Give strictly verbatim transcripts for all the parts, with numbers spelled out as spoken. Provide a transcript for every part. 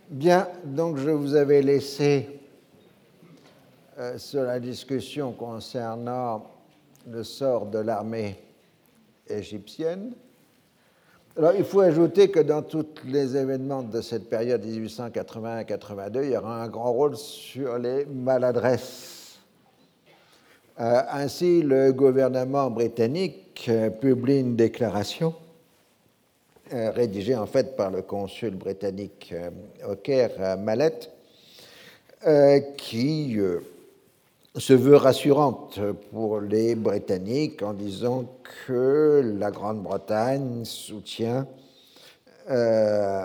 Bien, donc je vous avais laissé euh, sur la discussion concernant le sort de l'armée égyptienne. Alors, il faut ajouter que dans tous les événements de cette période dix-huit cent quatre-vingt-un à quatre-vingt-deux, il y aura un grand rôle sur les maladresses. Euh, ainsi, le gouvernement britannique euh, publie une déclaration euh, rédigée en fait par le consul britannique euh, au Caire, euh, Mallet, euh, qui euh, se veut rassurante pour les Britanniques en disant que la Grande-Bretagne soutient euh,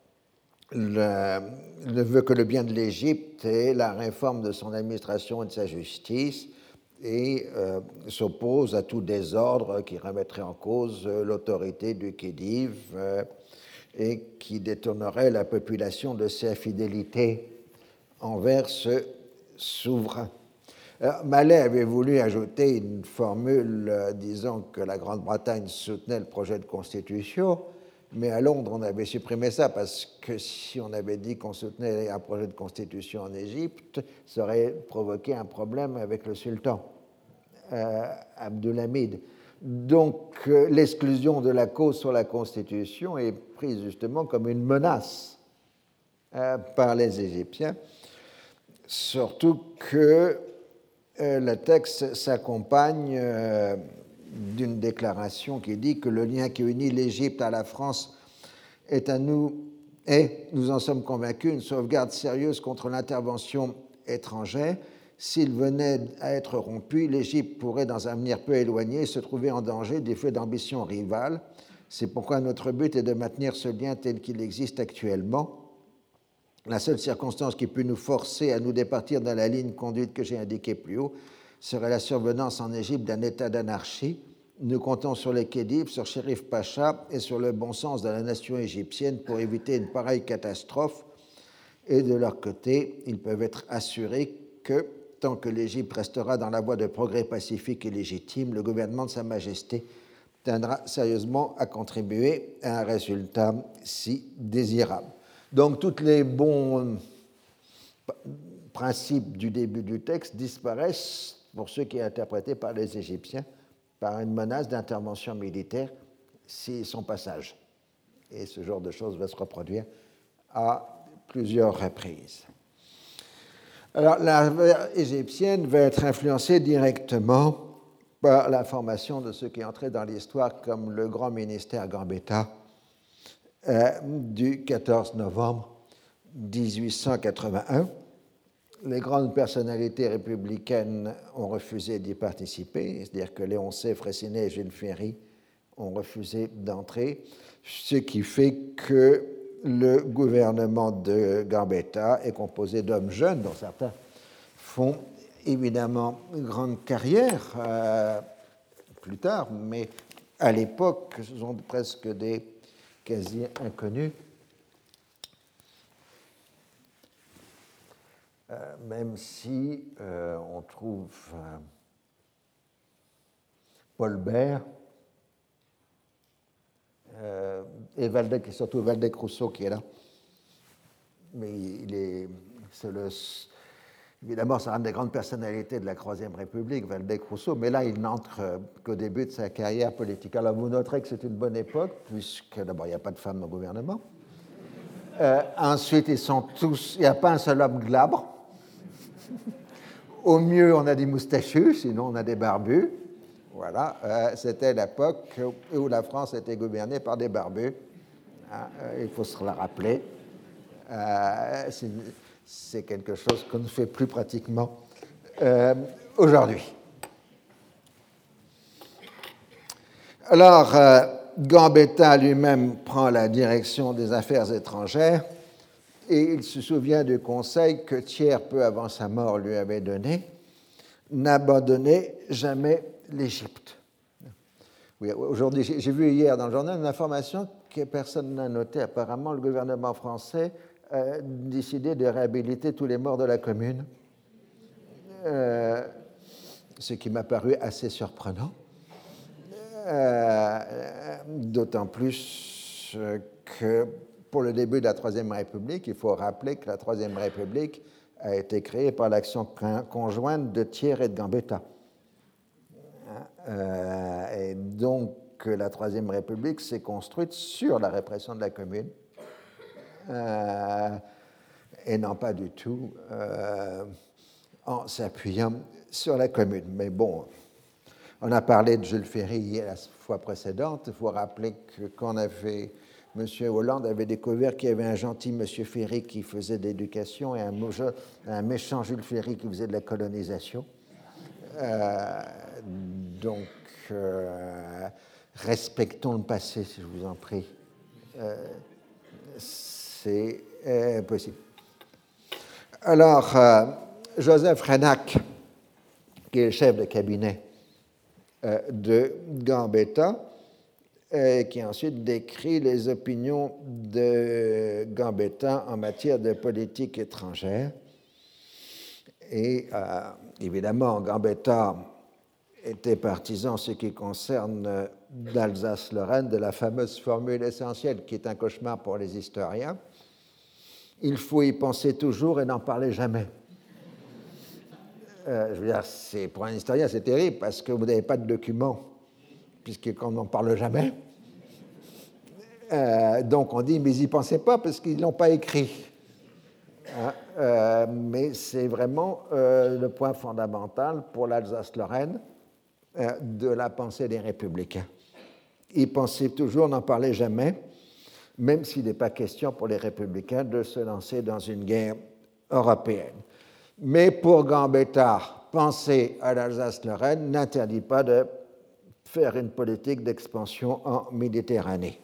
le, ne veut que le bien de l'Égypte et la réforme de son administration et de sa justice et euh, s'oppose à tout désordre qui remettrait en cause l'autorité du Khedive euh, et qui détournerait la population de sa fidélité envers ce souverain. Alors, Mallet avait voulu ajouter une formule euh, disant que la Grande-Bretagne soutenait le projet de constitution, mais à Londres, on avait supprimé ça parce que si on avait dit qu'on soutenait un projet de constitution en Égypte, ça aurait provoqué un problème avec le sultan euh, Abdulhamid. Donc, euh, l'exclusion de la cause sur la constitution est prise justement comme une menace euh, par les Égyptiens, surtout que euh, le texte s'accompagne euh, d'une déclaration qui dit que le lien qui unit l'Égypte à la France est à nous, et nous en sommes convaincus, une sauvegarde sérieuse contre l'intervention étrangère. S'il venait à être rompu, l'Égypte pourrait, dans un avenir peu éloigné, se trouver en danger des feux d'ambition rivales. C'est pourquoi notre but est de maintenir ce lien tel qu'il existe actuellement. La seule circonstance qui peut nous forcer à nous départir dans la ligne conduite que j'ai indiquée plus haut serait la survenance en Égypte d'un état d'anarchie. Nous comptons sur les Khedives, sur Chérif Pacha et sur le bon sens de la nation égyptienne pour éviter une pareille catastrophe. Et de leur côté, ils peuvent être assurés que, tant que l'Égypte restera dans la voie de progrès pacifique et légitime, le gouvernement de Sa Majesté tiendra sérieusement à contribuer à un résultat si désirable. Donc, tous les bons principes du début du texte disparaissent pour ceux qui sont interprétés par les Égyptiens par une menace d'intervention militaire si son passage. Et ce genre de choses va se reproduire à plusieurs reprises. Alors, l'armée égyptienne va être influencée directement par la formation de ce qui est entré dans l'histoire comme le grand ministère Gambetta euh, du quatorze novembre dix-huit cent quatre-vingt-un. Les grandes personnalités républicaines ont refusé d'y participer, c'est-à-dire que Léon C. Freycinet et Jules Ferry ont refusé d'entrer, ce qui fait que le gouvernement de Gambetta est composé d'hommes jeunes, dont certains font évidemment une grande carrière euh, plus tard, mais à l'époque, ce sont presque des quasi-inconnus. Euh, même si euh, on trouve euh, Paul Bert euh, et Waldeck, et surtout Waldeck-Rousseau qui est là. Mais il est, c'est le, évidemment, c'est une des grandes personnalités de la Troisième République, Waldeck-Rousseau, mais là, il n'entre euh, qu'au début de sa carrière politique. Alors, vous noterez que c'est une bonne époque, puisque d'abord, il n'y a pas de femmes au gouvernement. Euh, ensuite, ils sont tous, il n'y a pas un seul homme glabre. Au mieux, on a des moustachus, sinon on a des barbus. Voilà, euh, c'était l'époque où la France était gouvernée par des barbus. Hein, euh, il faut se le rappeler. Euh, c'est, c'est quelque chose qu'on ne fait plus pratiquement euh, aujourd'hui. Alors, euh, Gambetta lui-même prend la direction des affaires étrangères. Et il se souvient du conseil que Thiers, peu avant sa mort, lui avait donné, n'abandonnez jamais l'Égypte. Oui, aujourd'hui, j'ai vu hier dans le journal une information que personne n'a notée. Apparemment, le gouvernement français a décidé de réhabiliter tous les morts de la Commune, euh, ce qui m'a paru assez surprenant, euh, d'autant plus que pour le début de la Troisième République, il faut rappeler que la Troisième République a été créée par l'action conjointe de Thiers et de Gambetta. Euh, et donc, la Troisième République s'est construite sur la répression de la Commune, euh, et non pas du tout euh, en s'appuyant sur la Commune. Mais bon, on a parlé de Jules Ferry la fois précédente. Il faut rappeler que quand on avait, M. Hollande avait découvert qu'il y avait un gentil M. Ferry qui faisait de l'éducation et un, un méchant Jules Ferry qui faisait de la colonisation. Euh, donc, euh, respectons le passé, si je vous en prie. Euh, c'est euh, possible. Alors, euh, Joseph Reinach, qui est le chef de cabinet euh, de Gambetta, euh, qui ensuite décrit les opinions de Gambetta en matière de politique étrangère. Et euh, évidemment, Gambetta était partisan, en ce qui concerne l'Alsace-Lorraine, de la fameuse formule essentielle qui est un cauchemar pour les historiens. Il faut y penser toujours et n'en parler jamais. Euh, je veux dire, c'est, pour un historien, c'est terrible parce que vous n'avez pas de documents, puisqu'on n'en parle jamais. Euh, donc on dit, mais ils n'y pensaient pas parce qu'ils ne l'ont pas écrit. Hein, euh, mais c'est vraiment euh, le point fondamental pour l'Alsace-Lorraine euh, de la pensée des républicains. Ils pensaient toujours, n'en parlaient jamais, même s'il n'est pas question pour les républicains de se lancer dans une guerre européenne. Mais pour Gambetta, penser à l'Alsace-Lorraine n'interdit pas de faire une politique d'expansion en Méditerranée.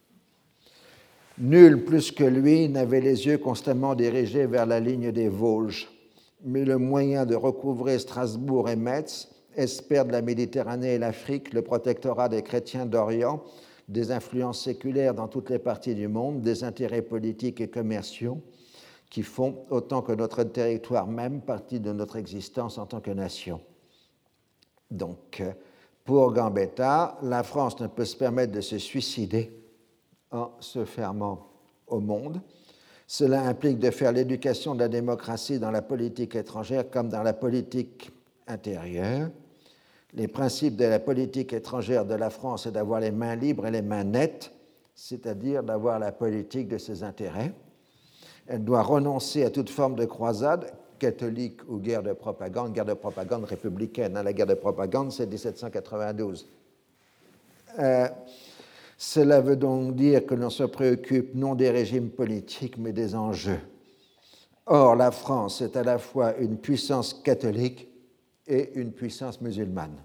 Nul plus que lui n'avait les yeux constamment dirigés vers la ligne des Vosges, mais le moyen de recouvrer Strasbourg et Metz, espère de la Méditerranée et l'Afrique, le protectorat des chrétiens d'Orient, des influences séculaires dans toutes les parties du monde, des intérêts politiques et commerciaux qui font, autant que notre territoire même, partie de notre existence en tant que nation. Donc, pour Gambetta, la France ne peut se permettre de se suicider en se fermant au monde. Cela implique de faire l'éducation de la démocratie dans la politique étrangère comme dans la politique intérieure. Les principes de la politique étrangère de la France est d'avoir les mains libres et les mains nettes, c'est-à-dire d'avoir la politique de ses intérêts. Elle doit renoncer à toute forme de croisade, catholique ou guerre de propagande, guerre de propagande républicaine. La guerre de propagande, c'est dix-sept cent quatre-vingt-douze. Euh, Cela veut donc dire que l'on se préoccupe non des régimes politiques, mais des enjeux. Or, la France est à la fois une puissance catholique et une puissance musulmane.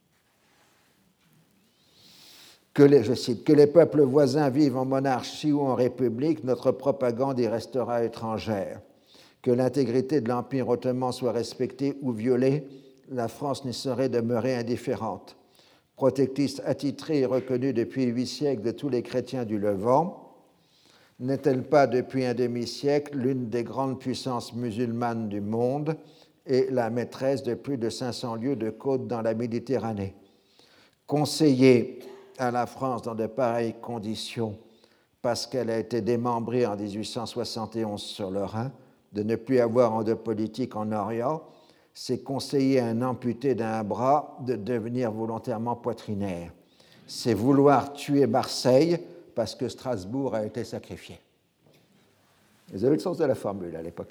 Que les, je cite, « Que les peuples voisins vivent en monarchie ou en république, notre propagande y restera étrangère. Que l'intégrité de l'Empire ottoman soit respectée ou violée, la France n'y saurait demeurer indifférente. Protectrice attitrée et reconnue depuis huit siècles de tous les chrétiens du Levant, n'est-elle pas depuis un demi-siècle l'une des grandes puissances musulmanes du monde et la maîtresse de plus de cinq cents lieues de côte dans la Méditerranée? Conseiller à la France dans de pareilles conditions, parce qu'elle a été démembrée en dix-huit cent soixante et onze sur le Rhin, de ne plus avoir en de politique en Orient, c'est conseiller à un amputé d'un bras de devenir volontairement poitrinaire. C'est vouloir tuer Marseille parce que Strasbourg a été sacrifié. Vous avez le sens de la formule à l'époque.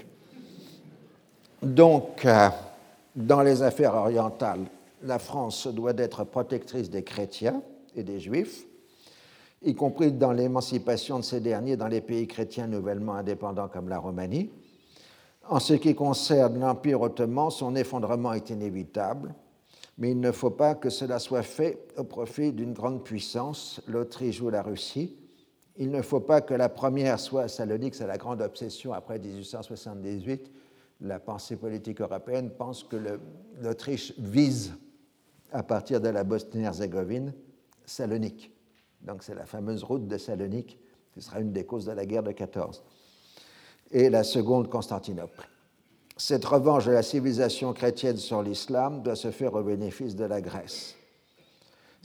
Donc, euh, dans les affaires orientales, la France doit être protectrice des chrétiens et des juifs, y compris dans l'émancipation de ces derniers dans les pays chrétiens nouvellement indépendants comme la Roumanie. En ce qui concerne l'Empire ottoman, son effondrement est inévitable, mais il ne faut pas que cela soit fait au profit d'une grande puissance, l'Autriche ou la Russie. Il ne faut pas que la première soit à Salonique, c'est la grande obsession après dix-huit cent soixante-dix-huit. La pensée politique européenne pense que le, l'Autriche vise, à partir de la Bosnie-Herzégovine, Salonique. Donc c'est la fameuse route de Salonique qui sera une des causes de la guerre de quatorze. Et la seconde, Constantinople. Cette revanche de la civilisation chrétienne sur l'islam doit se faire au bénéfice de la Grèce.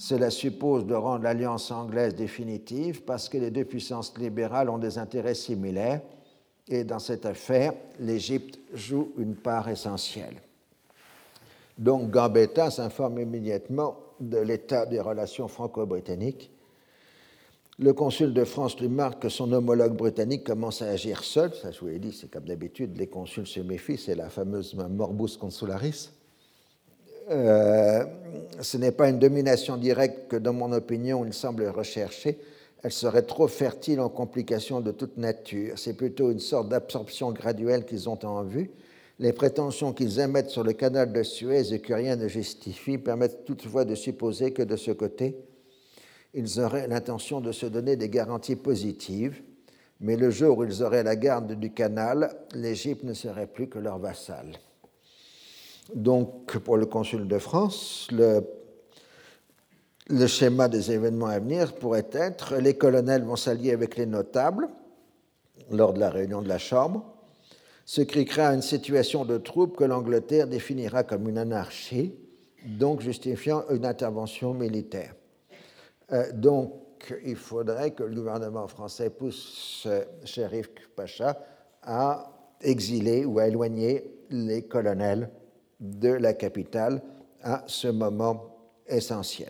Cela suppose de rendre l'alliance anglaise définitive parce que les deux puissances libérales ont des intérêts similaires et dans cette affaire, l'Égypte joue une part essentielle. Donc Gambetta s'informe immédiatement de l'état des relations franco-britanniques. Le consul de France lui marque que son homologue britannique commence à agir seul. Ça, je vous l'ai dit, c'est comme d'habitude, les consuls se méfient, c'est la fameuse morbus consularis. Euh, ce n'est pas une domination directe que, dans mon opinion, il semble rechercher. Elle serait trop fertile en complications de toute nature. C'est plutôt une sorte d'absorption graduelle qu'ils ont en vue. Les prétentions qu'ils émettent sur le canal de Suez et que rien ne justifie permettent toutefois de supposer que de ce côté, ils auraient l'intention de se donner des garanties positives, mais le jour où ils auraient la garde du canal, l'Égypte ne serait plus que leur vassal. Donc, pour le consul de France, le, le schéma des événements à venir pourrait être les colonels vont s'allier avec les notables lors de la réunion de la Chambre, ce qui créera une situation de trouble que l'Angleterre définira comme une anarchie, donc justifiant une intervention militaire. Euh, donc, il faudrait que le gouvernement français pousse euh, Cherif Pacha à exiler ou à éloigner les colonels de la capitale à ce moment essentiel.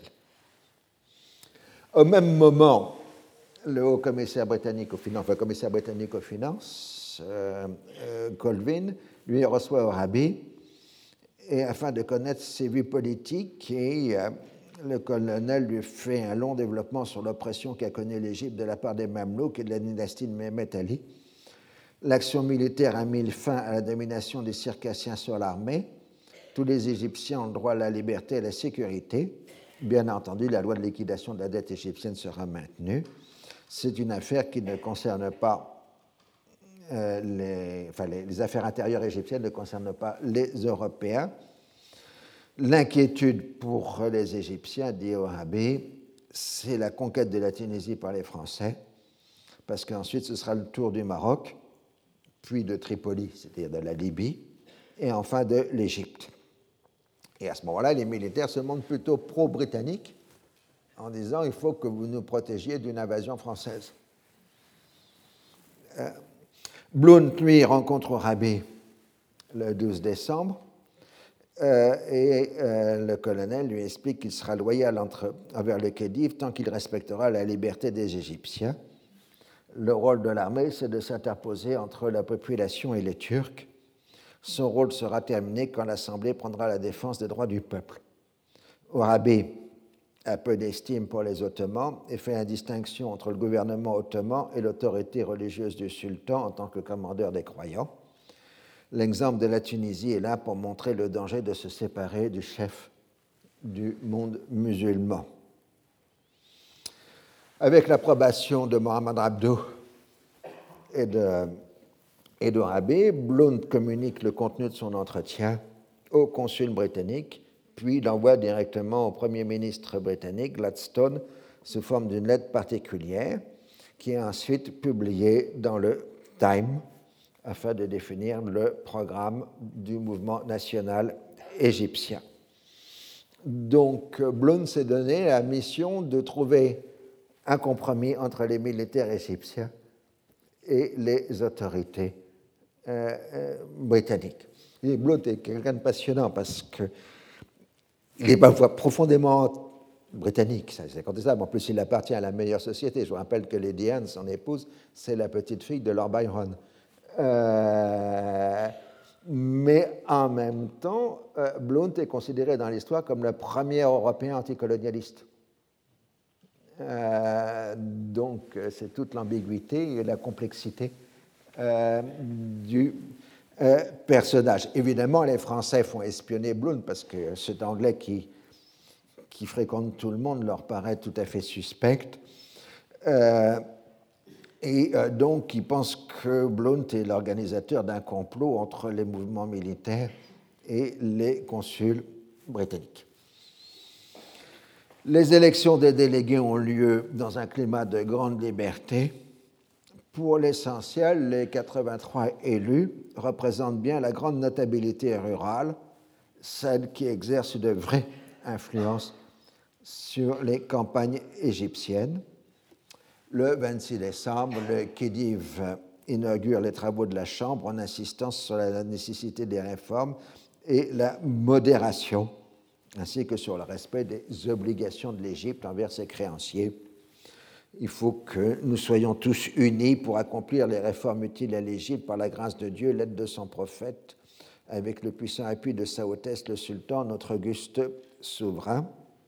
Au même moment, le haut commissaire britannique aux finances, enfin, le commissaire britannique aux finances, euh, euh, Colvin, lui reçoit Orabi, et afin de connaître ses vues politiques, et euh, le colonel lui fait un long développement sur l'oppression qu'a connue l'Égypte de la part des Mamelouks et de la dynastie de Mehmet Ali. L'action militaire a mis fin à la domination des Circassiens sur l'armée. Tous les Égyptiens ont le droit à la liberté et à la sécurité. Bien entendu, la loi de liquidation de la dette égyptienne sera maintenue. C'est une affaire qui ne concerne pas euh, les, enfin, les, les affaires intérieures égyptiennes ne concernent pas les Européens. L'inquiétude pour les Égyptiens, dit Orabi, c'est la conquête de la Tunisie par les Français, parce qu'ensuite ce sera le tour du Maroc, puis de Tripoli, c'est-à-dire de la Libye, et enfin de l'Égypte. Et à ce moment-là, les militaires se montrent plutôt pro-britanniques en disant il faut que vous nous protégiez d'une invasion française. Euh, Blount, lui, rencontre Orabi le douze décembre euh, et euh, le colonel lui explique qu'il sera loyal entre, envers le Khedive tant qu'il respectera la liberté des Égyptiens. Le rôle de l'armée, c'est de s'interposer entre la population et les Turcs. Son rôle sera terminé quand l'Assemblée prendra la défense des droits du peuple. Orabi a peu d'estime pour les Ottomans et fait une distinction entre le gouvernement ottoman et l'autorité religieuse du sultan en tant que commandeur des croyants. L'exemple de la Tunisie est là pour montrer le danger de se séparer du chef du monde musulman. Avec l'approbation de Mohamed Abdou et de et d'Orabi, Blount communique le contenu de son entretien au consul britannique, puis l'envoie directement au Premier ministre britannique, Gladstone, sous forme d'une lettre particulière, qui est ensuite publiée dans le Time, afin de définir le programme du mouvement national égyptien. Donc, Blount s'est donné la mission de trouver un compromis entre les militaires égyptiens et les autorités Euh, euh, britannique. Et Blount est quelqu'un de passionnant parce qu'il est parfois profondément britannique, ça, c'est contestable. En plus, il appartient à la meilleure société. Je vous rappelle que Lady Anne, son épouse, c'est la petite fille de Lord Byron. Euh, mais en même temps, euh, Blount est considéré dans l'histoire comme le premier Européen anticolonialiste. Euh, donc, c'est toute l'ambiguïté et la complexité Euh, du euh, personnage. Évidemment, les Français font espionner Blount parce que cet Anglais qui, qui fréquente tout le monde leur paraît tout à fait suspect. Euh, et euh, donc, ils pensent que Blount est l'organisateur d'un complot entre les mouvements militaires et les consuls britanniques. Les élections des délégués ont lieu dans un climat de grande liberté. Pour l'essentiel, les quatre-vingt-trois élus représentent bien la grande notabilité rurale, celle qui exerce de vraies influences sur les campagnes égyptiennes. Le vingt-six décembre, le Khedive inaugure les travaux de la Chambre en insistant sur la nécessité des réformes et la modération, ainsi que sur le respect des obligations de l'Égypte envers ses créanciers. Il faut que nous soyons tous unis pour accomplir les réformes utiles à l'Égypte par la grâce de Dieu, l'aide de son prophète, avec le puissant appui de Sa Hautesse le Sultan, notre auguste souverain.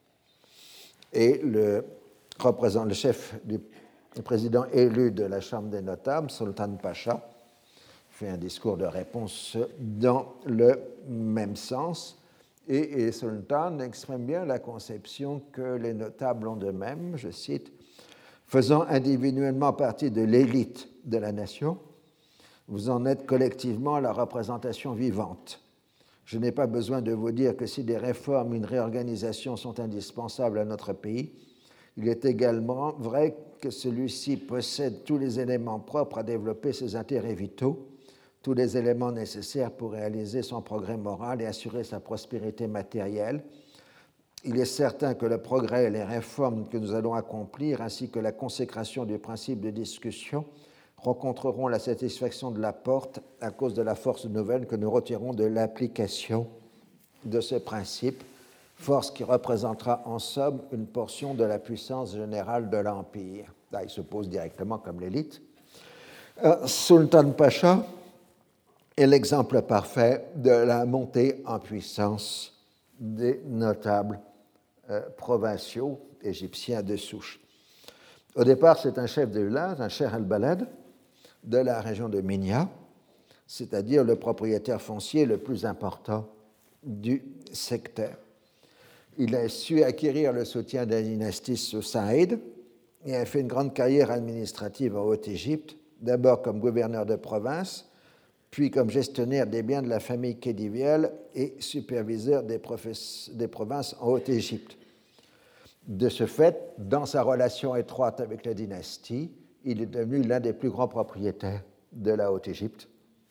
Et le, représentant, le chef du le président élu de la Chambre des notables, Sultan Pacha, fait un discours de réponse dans le même sens. Et, et Sultan exprime bien la conception que les notables ont d'eux-mêmes, je cite, « Faisant individuellement partie de l'élite de la nation, vous en êtes collectivement la représentation vivante. Je n'ai pas besoin de vous dire que si des réformes, une réorganisation sont indispensables à notre pays, il est également vrai que celui-ci possède tous les éléments propres à développer ses intérêts vitaux, tous les éléments nécessaires pour réaliser son progrès moral et assurer sa prospérité matérielle. Il est certain que le progrès et les réformes que nous allons accomplir, ainsi que la consécration du principe de discussion, rencontreront la satisfaction de la porte à cause de la force nouvelle que nous retirons de l'application de ce principe, force qui représentera en somme une portion de la puissance générale de l'Empire. » Là, il se pose directement comme l'élite. Euh, Sultan Pacha est l'exemple parfait de la montée en puissance des notables euh, provinciaux égyptiens de souche. Au départ, c'est un chef de village, un Cheikh al-Balad, de la région de Minya, c'est-à-dire le propriétaire foncier le plus important du secteur. Il a su acquérir le soutien de la dynastie Saïd et a fait une grande carrière administrative en Haute-Égypte, d'abord comme gouverneur de province, puis comme gestionnaire des biens de la famille khedivielle et superviseur des, des provinces en Haute-Égypte. De ce fait, dans sa relation étroite avec la dynastie, il est devenu l'un des plus grands propriétaires de la Haute-Égypte.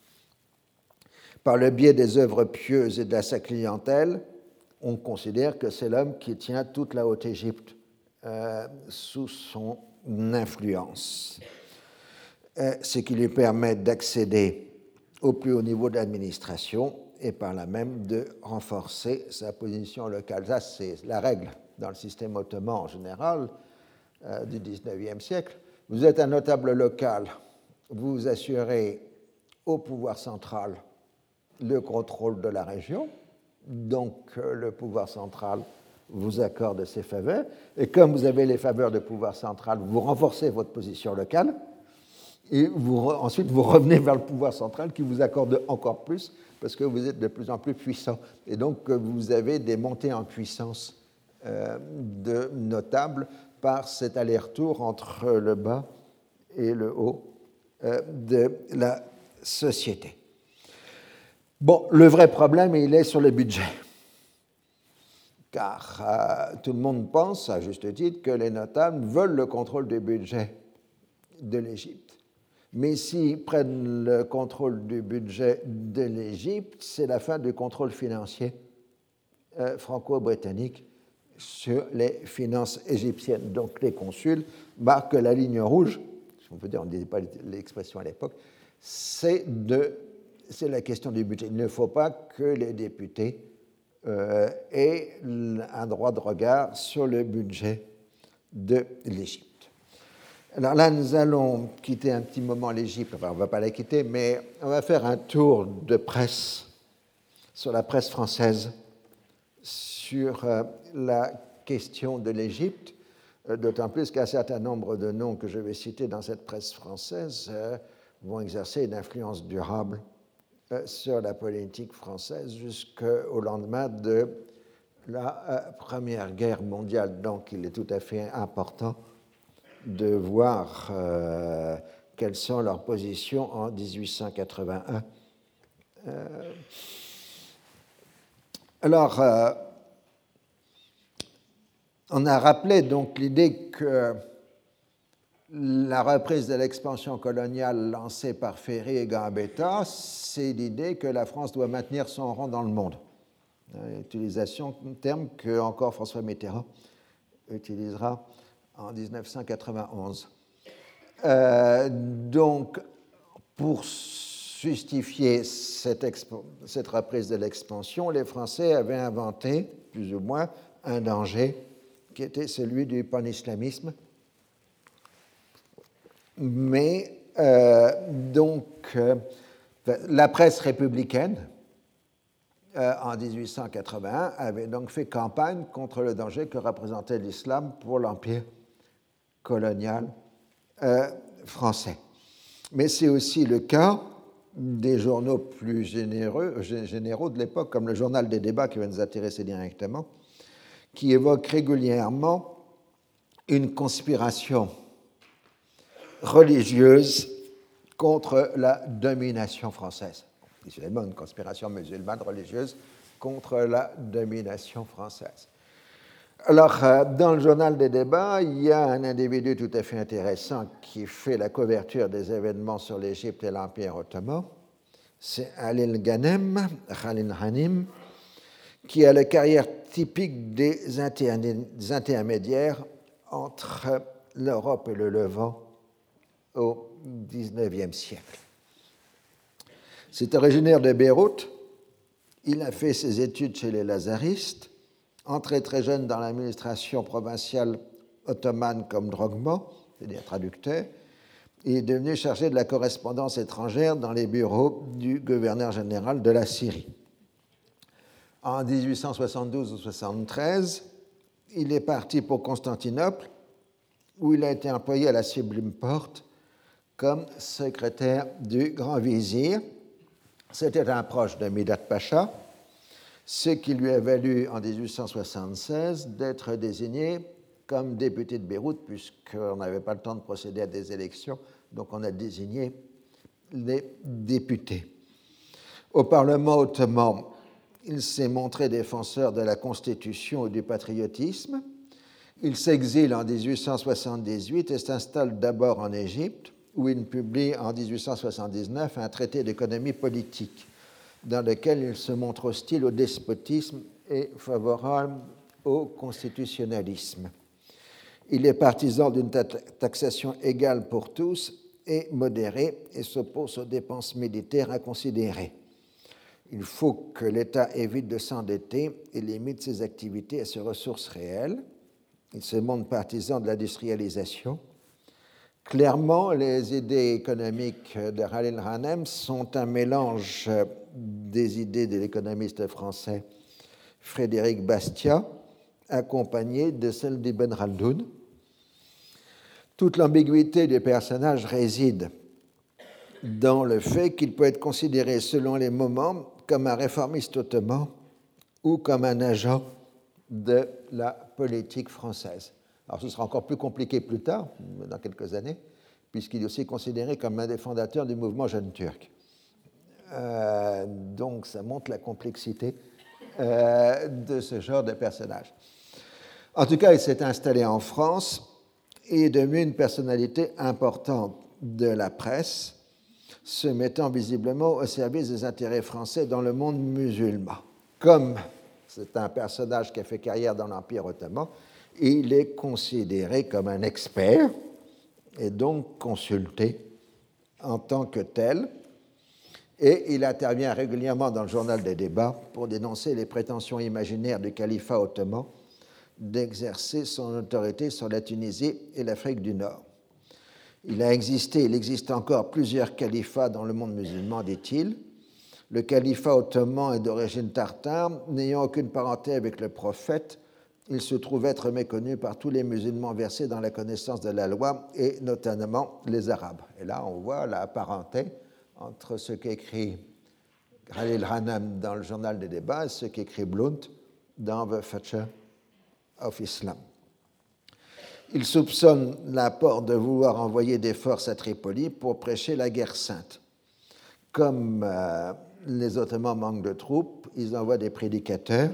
Par le biais des œuvres pieuses et de sa clientèle, on considère que c'est l'homme qui tient toute la Haute-Égypte euh, sous son influence, euh, ce qui lui permet d'accéder au plus haut niveau de l'administration et par là même de renforcer sa position locale. Ça, c'est la règle dans le système ottoman en général euh, du dix-neuvième siècle. Vous êtes un notable local, vous assurez au pouvoir central le contrôle de la région, donc le pouvoir central vous accorde ses faveurs, et comme vous avez les faveurs du pouvoir central, vous renforcez votre position locale, et vous, ensuite vous revenez vers le pouvoir central qui vous accorde encore plus, parce que vous êtes de plus en plus puissant. Et donc vous avez des montées en puissance euh, de notables par cet aller-retour entre le bas et le haut euh, de la société. Bon, le vrai problème, il est sur le budget. Car euh, tout le monde pense, à juste titre, que les notables veulent le contrôle du budget de l'Égypte. Mais s'ils prennent le contrôle du budget de l'Égypte, c'est la fin du contrôle financier euh, franco-britannique sur les finances égyptiennes. Donc les consuls marquent la ligne rouge, si on peut dire, on ne disait pas l'expression à l'époque, c'est de c'est la question du budget. Il ne faut pas que les députés euh, aient un droit de regard sur le budget de l'Égypte. Alors là, nous allons quitter un petit moment l'Égypte. Enfin, on ne va pas la quitter, mais on va faire un tour de presse sur la presse française sur euh, la question de l'Égypte, euh, d'autant plus qu'un certain nombre de noms que je vais citer dans cette presse française euh, vont exercer une influence durable sur la politique française jusqu'au lendemain de la Première Guerre mondiale. Donc il est tout à fait important de voir euh, quelles sont leurs positions en dix-huit cent quatre-vingt-un. Euh, alors, euh, on a rappelé donc l'idée que la reprise de l'expansion coloniale lancée par Ferry et Gambetta, c'est l'idée que la France doit maintenir son rang dans le monde. L'utilisation de terme que encore François Mitterrand utilisera en dix-neuf cent quatre-vingt-onze. Euh, donc, pour justifier cette, cette reprise de l'expansion, les Français avaient inventé, plus ou moins, un danger qui était celui du panislamisme. Mais, euh, donc, euh, la presse républicaine, euh, en dix-huit cent quatre-vingt-un, avait donc fait campagne contre le danger que représentait l'islam pour l'empire colonial euh, français. Mais c'est aussi le cas des journaux plus généreux, généraux de l'époque, comme le Journal des débats qui va nous intéresser directement, qui évoque régulièrement une conspiration religieuse contre la domination française. Essentiellement une conspiration musulmane religieuse contre la domination française. Alors, dans le Journal des débats, il y a un individu tout à fait intéressant qui fait la couverture des événements sur l'Égypte et l'Empire ottoman. C'est Halil Ghanem, Khalil Hanim, qui a la carrière typique des intermédiaires entre l'Europe et le Levant au dix-neuvième siècle. C'est originaire de Beyrouth. Il a fait ses études chez les lazaristes, entré très jeune dans l'administration provinciale ottomane comme drogman, c'est-à-dire traducteur. Il est devenu chargé de la correspondance étrangère dans les bureaux du gouverneur général de la Syrie. En dix-huit cent soixante-douze ou soixante-treize, il est parti pour Constantinople, où il a été employé à la Sublime Porte comme secrétaire du grand vizir. C'était un proche de Midat Pacha, ce qui lui a valu en dix-huit cent soixante-seize d'être désigné comme député de Beyrouth, puisqu'on n'avait pas le temps de procéder à des élections, donc on a désigné les députés. Au Parlement ottoman, il s'est montré défenseur de la Constitution et du patriotisme. Il s'exile en dix-huit cent soixante-dix-huit et s'installe d'abord en Égypte, où il publie en dix-huit cent soixante-dix-neuf un traité d'économie politique, dans lequel il se montre hostile au despotisme et favorable au constitutionnalisme. Il est partisan d'une taxation égale pour tous et modérée et s'oppose aux dépenses militaires inconsidérées. Il faut que l'État évite de s'endetter et limite ses activités à ses ressources réelles. Il se montre partisan de l'industrialisation. Clairement, les idées économiques de Khalil Ghanem sont un mélange des idées de l'économiste français Frédéric Bastiat, accompagné de celles d'Ibn Khaldoun. Toute l'ambiguïté du personnage réside dans le fait qu'il peut être considéré selon les moments comme un réformiste ottoman ou comme un agent de la politique française. Alors ce sera encore plus compliqué plus tard, dans quelques années, puisqu'il est aussi considéré comme un des fondateurs du mouvement jeune turc. Euh, donc ça montre la complexité euh, de ce genre de personnage. En tout cas, il s'est installé en France et est devenu une personnalité importante de la presse, se mettant visiblement au service des intérêts français dans le monde musulman. Comme c'est un personnage qui a fait carrière dans l'Empire ottoman, il est considéré comme un expert et donc consulté en tant que tel. Et il intervient régulièrement dans le Journal des débats pour dénoncer les prétentions imaginaires du califat ottoman d'exercer son autorité sur la Tunisie et l'Afrique du Nord. Il a existé, il existe encore plusieurs califats dans le monde musulman, dit-il. Le califat ottoman est d'origine tartare, n'ayant aucune parenté avec le prophète. Il se trouve être méconnu par tous les musulmans versés dans la connaissance de la loi, et notamment les Arabes. Et là, on voit la parenté entre ce qu'écrit Khalil Ghanem dans le Journal des débats et ce qu'écrit Blount dans The Future of Islam. Il soupçonne la Porte de vouloir envoyer des forces à Tripoli pour prêcher la guerre sainte. Comme euh, les Ottomans manquent de troupes, ils envoient des prédicateurs,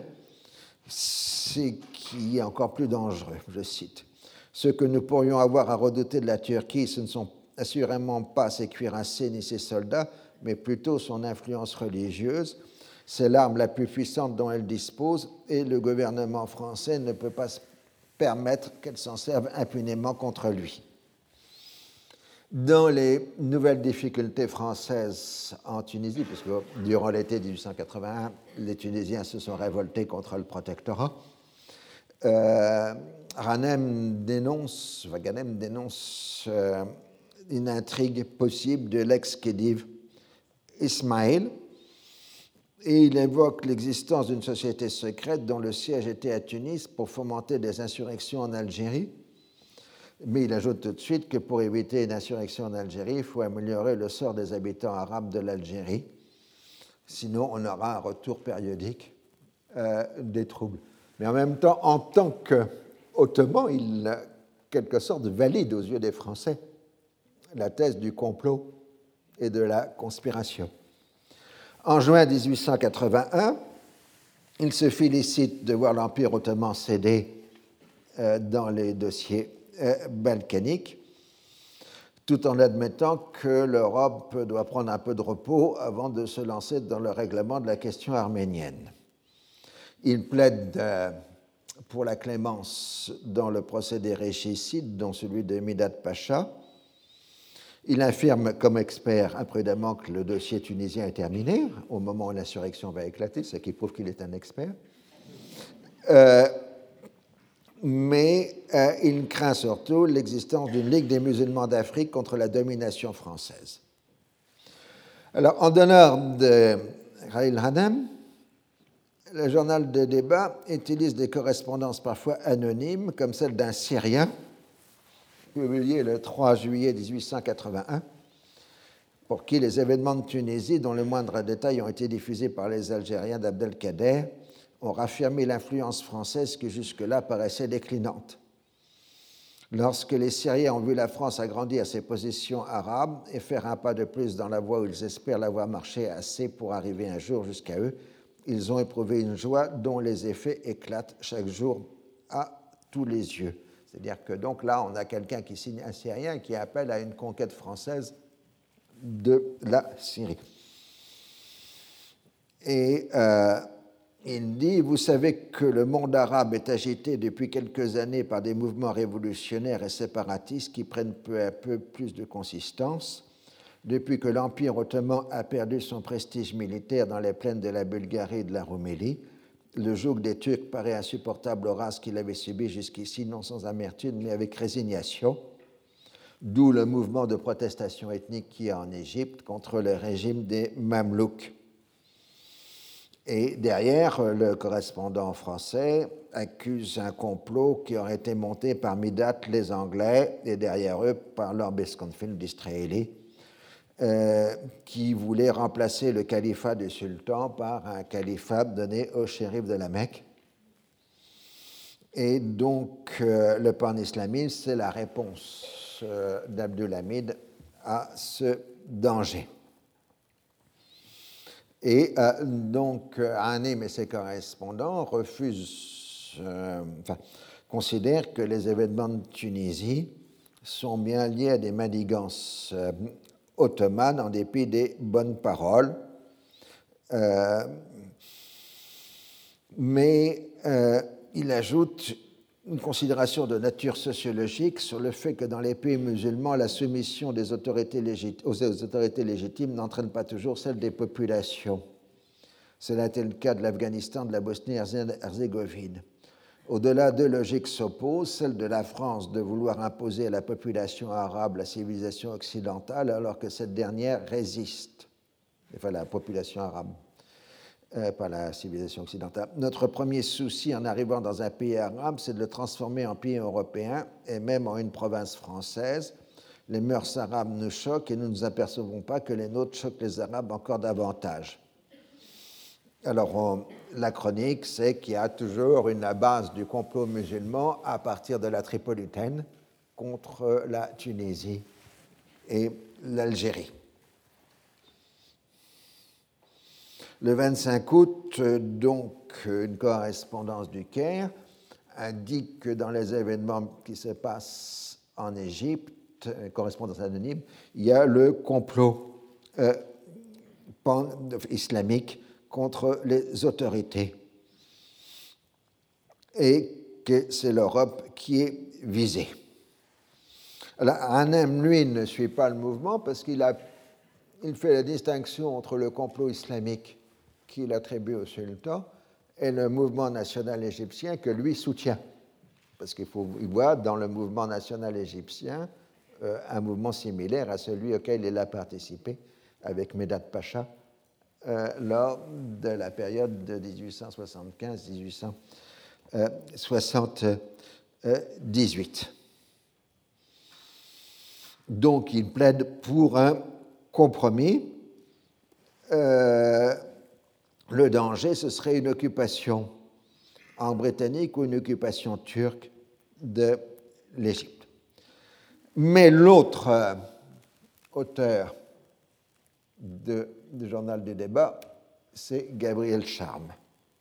ce qui est encore plus dangereux, je cite. Ce que nous pourrions avoir à redouter de la Turquie, ce ne sont assurément pas ses cuirassés ni ses soldats, mais plutôt son influence religieuse. C'est l'arme la plus puissante dont elle dispose et le gouvernement français ne peut pas permettre qu'elle s'en serve impunément contre lui. Dans les nouvelles difficultés françaises en Tunisie, puisque durant l'été mille huit cent quatre-vingt-un, les Tunisiens se sont révoltés contre le protectorat, euh, Ghanem dénonce, Ghanem dénonce euh, une intrigue possible de l'ex-Khedive Ismaël, et il évoque l'existence d'une société secrète dont le siège était à Tunis pour fomenter des insurrections en Algérie. Mais il ajoute tout de suite que pour éviter une insurrection en Algérie, il faut améliorer le sort des habitants arabes de l'Algérie. Sinon, on aura un retour périodique euh, des troubles. Mais en même temps, en tant qu'Ottoman, il, en quelque sorte, valide aux yeux des Français la thèse du complot et de la conspiration. En juin mille huit cent quatre-vingt-un, il se félicite de voir l'Empire ottoman céder euh, dans les dossiers balkanique, tout en admettant que l'Europe doit prendre un peu de repos avant de se lancer dans le règlement de la question arménienne. Il plaide pour la clémence dans le procédé régicide, dont celui de Midat Pacha. Il affirme comme expert imprudemment que le dossier tunisien est terminé au moment où l'insurrection va éclater, ce qui prouve qu'il est un expert. Euh, mais euh, il craint surtout l'existence d'une Ligue des musulmans d'Afrique contre la domination française. Alors, en d'honneur de Khalil Ghanem, le journal de débat utilise des correspondances parfois anonymes, comme celle d'un Syrien, publiée le trois juillet mille huit cent quatre-vingt-un, pour qui les événements de Tunisie, dont les moindres détails ont été diffusés par les Algériens d'Abdelkader, ont raffirmé l'influence française qui jusque-là paraissait déclinante. Lorsque les Syriens ont vu la France agrandir ses positions arabes et faire un pas de plus dans la voie où ils espèrent l'avoir marché assez pour arriver un jour jusqu'à eux, ils ont éprouvé une joie dont les effets éclatent chaque jour à tous les yeux. C'est-à-dire que donc là, on a quelqu'un qui signe un Syrien qui appelle à une conquête française de la Syrie. Et euh, il dit, vous savez que le monde arabe est agité depuis quelques années par des mouvements révolutionnaires et séparatistes qui prennent peu à peu plus de consistance. Depuis que l'Empire ottoman a perdu son prestige militaire dans les plaines de la Bulgarie et de la Roumélie, le joug des Turcs paraît insupportable aux races qu'il avait subies jusqu'ici, non sans amertume, mais avec résignation, d'où le mouvement de protestation ethnique qui est en Égypte contre le régime des Mamelouks. Et derrière, le correspondant français accuse un complot qui aurait été monté par Midat, les Anglais, et derrière eux par Lord Beaconsfield d'Israéli, euh, qui voulait remplacer le califat du sultan par un califat donné au shérif de la Mecque. Et donc, euh, le pan-islamisme, c'est la réponse euh, d'Abdulhamid à ce danger. Et euh, donc, Ghanem et ses correspondants refusent, euh, enfin, considèrent que les événements de Tunisie sont bien liés à des manigances euh, ottomanes en dépit des bonnes paroles. Euh, mais euh, il ajoute une considération de nature sociologique sur le fait que dans les pays musulmans, la soumission des autorités légit- aux autorités légitimes n'entraîne pas toujours celle des populations. Cela était le cas de l'Afghanistan, de la Bosnie-Herzégovine. Au-delà, deux logiques s'opposent, celle de la France de vouloir imposer à la population arabe la civilisation occidentale alors que cette dernière résiste, enfin la population arabe. Euh, par la civilisation occidentale. Notre premier souci en arrivant dans un pays arabe, c'est de le transformer en pays européen et même en une province française. Les mœurs arabes nous choquent et nous ne nous apercevons pas que les nôtres choquent les Arabes encore davantage. Alors, on, la chronique, c'est qu'il y a toujours une base du complot musulman à partir de la Tripolitaine contre la Tunisie et l'Algérie. Le vingt-cinq août, donc, une correspondance du Caire indique que dans les événements qui se passent en Égypte, correspondance anonyme, il y a le complot euh, pan-islamique contre les autorités et que c'est l'Europe qui est visée. Alors, Hanem, lui, ne suit pas le mouvement parce qu'il a, il fait la distinction entre le complot islamique qu'il attribue au sultan et le mouvement national égyptien que lui soutient. Parce qu'il faut il voit dans le mouvement national égyptien euh, un mouvement similaire à celui auquel il a participé avec Medad Pacha euh, lors de la période de dix-huit cent soixante-quinze à dix-huit cent soixante-dix-huit. Donc, il plaide pour un compromis. Euh, le danger, ce serait une occupation en britannique ou une occupation turque de l'Égypte. Mais l'autre euh, auteur de, du journal du débat, c'est Gabriel Charme.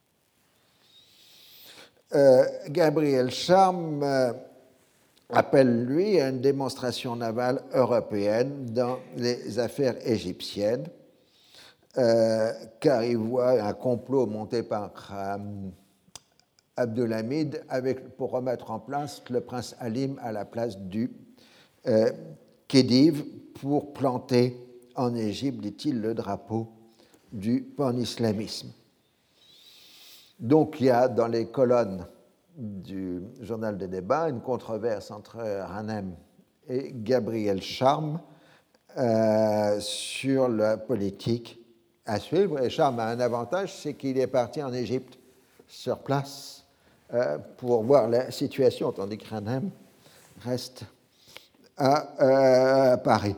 Euh, Gabriel Charme euh, appelle, lui, à une démonstration navale européenne dans les affaires égyptiennes, euh, car il voit un complot monté par euh, Abdulhamid avec, pour remettre en place le prince Halim à la place du euh, Khedive pour planter en Égypte, dit-il, le drapeau du pan-islamisme. Donc il y a dans les colonnes du journal des débats une controverse entre Hanem et Gabriel Charme euh, sur la politique à suivre. Et Charme a un avantage, c'est qu'il est parti en Égypte sur place euh, pour voir la situation, tandis que Hanem reste à euh, Paris.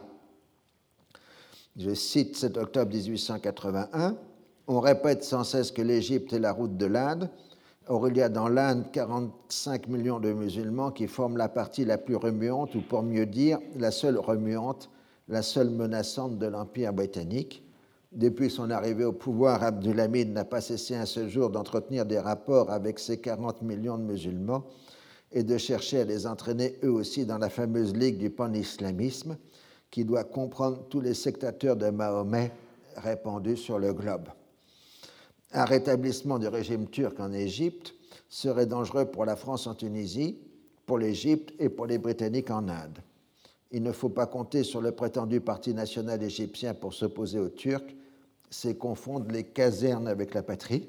Je cite sept octobre dix-huit cent quatre-vingt-un. On répète sans cesse que l'Égypte est la route de l'Inde. Or, il y a dans l'Inde quarante-cinq millions de musulmans qui forment la partie la plus remuante, ou pour mieux dire, la seule remuante, la seule menaçante de l'Empire britannique. Depuis son arrivée au pouvoir, Abdulhamid n'a pas cessé un seul jour d'entretenir des rapports avec ces quarante millions de musulmans et de chercher à les entraîner eux aussi dans la fameuse ligue du pan-islamisme qui doit comprendre tous les sectateurs de Mahomet répandus sur le globe. Un rétablissement du régime turc en Égypte serait dangereux pour la France en Tunisie, pour l'Égypte et pour les Britanniques en Inde. Il ne faut pas compter sur le prétendu parti national égyptien pour s'opposer aux Turcs, c'est confondre les casernes avec la patrie.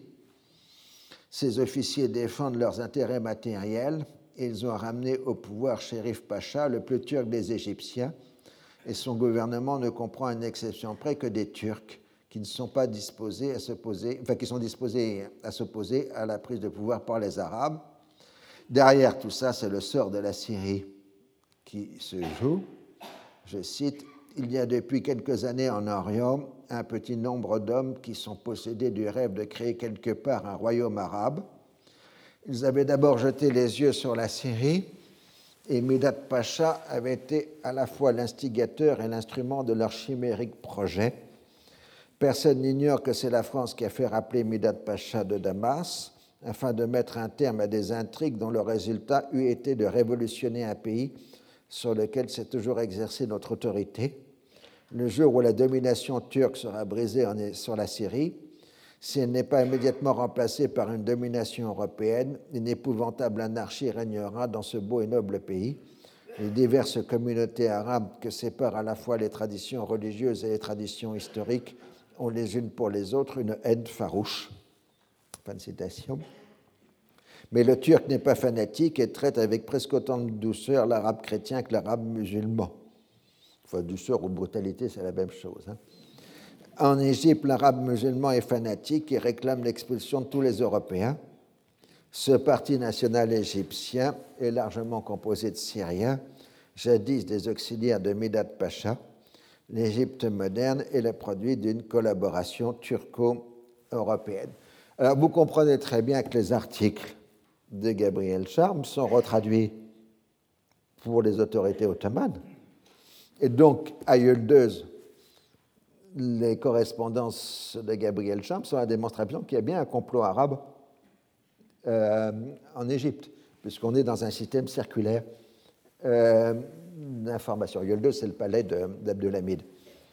Ces officiers défendent leurs intérêts matériels et ils ont ramené au pouvoir Chérif Pacha, le plus turc des Égyptiens, et son gouvernement ne comprend à une exception près que des Turcs qui ne sont pas disposés à s'opposer, enfin qui sont disposés à s'opposer à la prise de pouvoir par les Arabes. Derrière tout ça, c'est le sort de la Syrie qui se joue. Je cite, « Il y a depuis quelques années en Orient un petit nombre d'hommes qui sont possédés du rêve de créer quelque part un royaume arabe. Ils avaient d'abord jeté les yeux sur la Syrie et Medad Pacha avait été à la fois l'instigateur et l'instrument de leur chimérique projet. Personne n'ignore que c'est la France qui a fait rappeler Medad Pacha de Damas afin de mettre un terme à des intrigues dont le résultat eût été de révolutionner un pays sur lequel s'est toujours exercée notre autorité. Le jour où la domination turque sera brisée sur la Syrie, si elle n'est pas immédiatement remplacée par une domination européenne, une épouvantable anarchie régnera dans ce beau et noble pays. Les diverses communautés arabes que séparent à la fois les traditions religieuses et les traditions historiques ont les unes pour les autres une haine farouche. » Fin de citation. Mais le turc n'est pas fanatique et traite avec presque autant de douceur l'arabe chrétien que l'arabe musulman. Enfin, douceur ou brutalité, c'est la même chose. Hein. En Égypte, l'arabe musulman est fanatique et réclame l'expulsion de tous les Européens. Ce parti national égyptien est largement composé de Syriens, jadis des auxiliaires de Medad Pacha. L'Égypte moderne est le produit d'une collaboration turco-européenne. Alors, vous comprenez très bien que les articles de Gabriel Charme sont retraduits pour les autorités ottomanes. Et donc, à Yıldız, les correspondances de Gabriel Charme sont la démonstration qu'il y a bien un complot arabe euh, en Égypte, puisqu'on est dans un système circulaire euh, d'information. Yıldız, c'est le palais d'Abdulhamid.